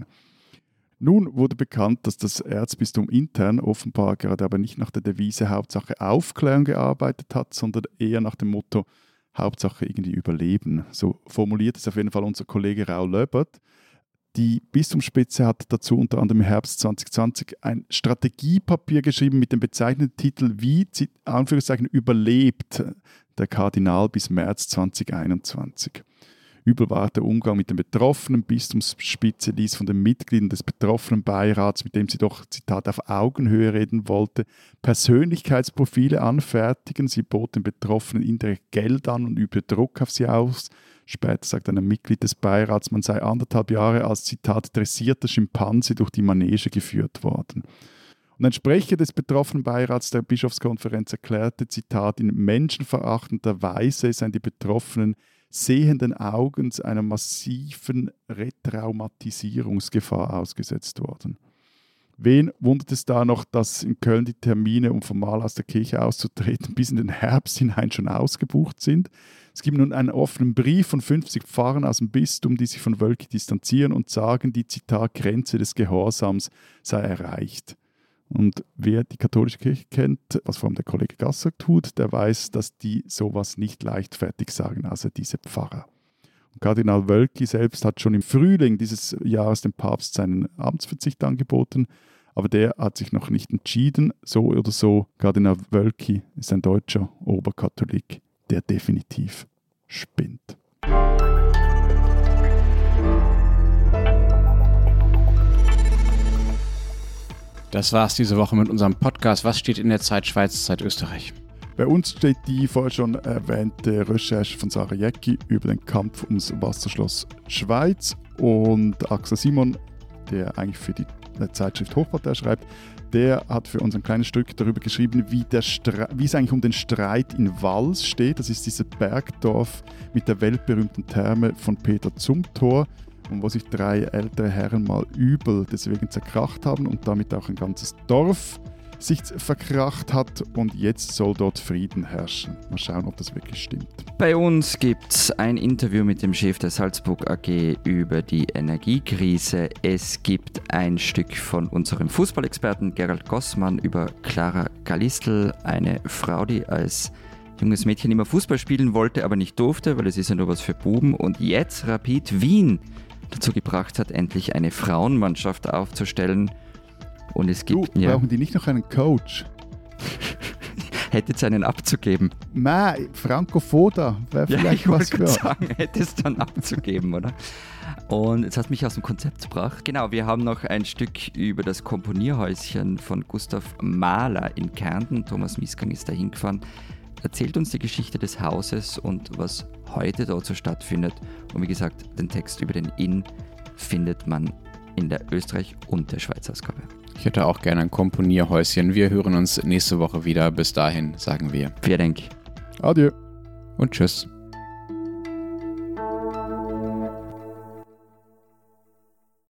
Speaker 2: Nun wurde bekannt, dass das Erzbistum intern offenbar gerade aber nicht nach der Devise Hauptsache Aufklärung gearbeitet hat, sondern eher nach dem Motto Hauptsache irgendwie überleben. So formuliert es auf jeden Fall unser Kollege Raul Löbert. Die Bistumsspitze hat dazu unter anderem im Herbst 2020 ein Strategiepapier geschrieben mit dem bezeichneten Titel Wie, Anführungszeichen, überlebt der Kardinal bis März 2021. Übel war der Umgang mit den Betroffenen. Bistumsspitze ließ von den Mitgliedern des betroffenen Beirats, mit dem sie doch, Zitat, auf Augenhöhe reden wollte, Persönlichkeitsprofile anfertigen. Sie bot den Betroffenen indirekt Geld an und übte Druck auf sie aus. Später sagt ein Mitglied des Beirats, man sei 1,5 Jahre als, Zitat, dressierter Schimpanse durch die Manege geführt worden. Und ein Sprecher des betroffenen Beirats der Bischofskonferenz erklärte, Zitat, in menschenverachtender Weise seien die Betroffenen sehenden Augens einer massiven Retraumatisierungsgefahr ausgesetzt worden. Wen wundert es da noch, dass in Köln die Termine, um formal aus der Kirche auszutreten, bis in den Herbst hinein schon ausgebucht sind? Es gibt nun einen offenen Brief von 50 Pfarrern aus dem Bistum, die sich von Wölki distanzieren und sagen, die, Zitat, Grenze des Gehorsams sei erreicht. Und wer die katholische Kirche kennt, was vor allem der Kollege Gasser tut, der weiß, dass die sowas nicht leichtfertig sagen, also diese Pfarrer. Und Kardinal Wölki selbst hat schon im Frühling dieses Jahres dem Papst seinen Amtsverzicht angeboten, aber der hat sich noch nicht entschieden. So oder so, Kardinal Wölki ist ein deutscher Oberkatholik, der definitiv spinnt.
Speaker 3: Das war's diese Woche mit unserem Podcast. Was steht in der Zeit Schweiz, Zeit Österreich?
Speaker 2: Bei uns steht die vorher schon erwähnte Recherche von Sarah Jäcki über den Kampf ums Wasserschloss Schweiz und Axel Simon, der eigentlich für die Zeitschrift Hochpartei schreibt, der hat für uns ein kleines Stück darüber geschrieben, wie es eigentlich um den Streit in Vals steht. Das ist dieses Bergdorf mit der weltberühmten Therme von Peter Zumthor, und wo sich 3 ältere Herren mal übel deswegen zerkracht haben und damit auch ein ganzes Dorf sich verkracht hat und jetzt soll dort Frieden herrschen. Mal schauen, ob das wirklich stimmt.
Speaker 1: Bei uns gibt es ein Interview mit dem Chef der Salzburg AG über die Energiekrise. Es gibt ein Stück von unserem Fußballexperten Gerald Gossmann über Clara Galistl, eine Frau, die als junges Mädchen immer Fußball spielen wollte, aber nicht durfte, weil es ist ja nur was für Buben, und jetzt Rapid Wien dazu gebracht hat, endlich eine Frauenmannschaft aufzustellen. Und es gibt
Speaker 2: brauchen die nicht noch einen Coach?
Speaker 1: Hättet ihr einen abzugeben?
Speaker 2: Nein, Franco Foda wäre
Speaker 1: Ja,
Speaker 2: vielleicht
Speaker 1: ich
Speaker 2: was
Speaker 1: wollte gerade
Speaker 2: für.
Speaker 1: sagen, hättest dann abzugeben, oder? Und jetzt hast du mich aus dem Konzept gebracht. Genau, wir haben noch ein Stück über das Komponierhäuschen von Gustav Mahler in Kärnten. Thomas Miesgang ist da hingefahren, erzählt uns die Geschichte des Hauses und was heute dort so stattfindet. Und wie gesagt, den Text über den Inn findet man in der Österreich- und der Schweiz-Ausgabe.
Speaker 3: Ich hätte auch gerne ein Komponierhäuschen. Wir hören uns nächste Woche wieder. Bis dahin sagen wir
Speaker 1: Vielen Dank.
Speaker 2: Adieu.
Speaker 3: und tschüss.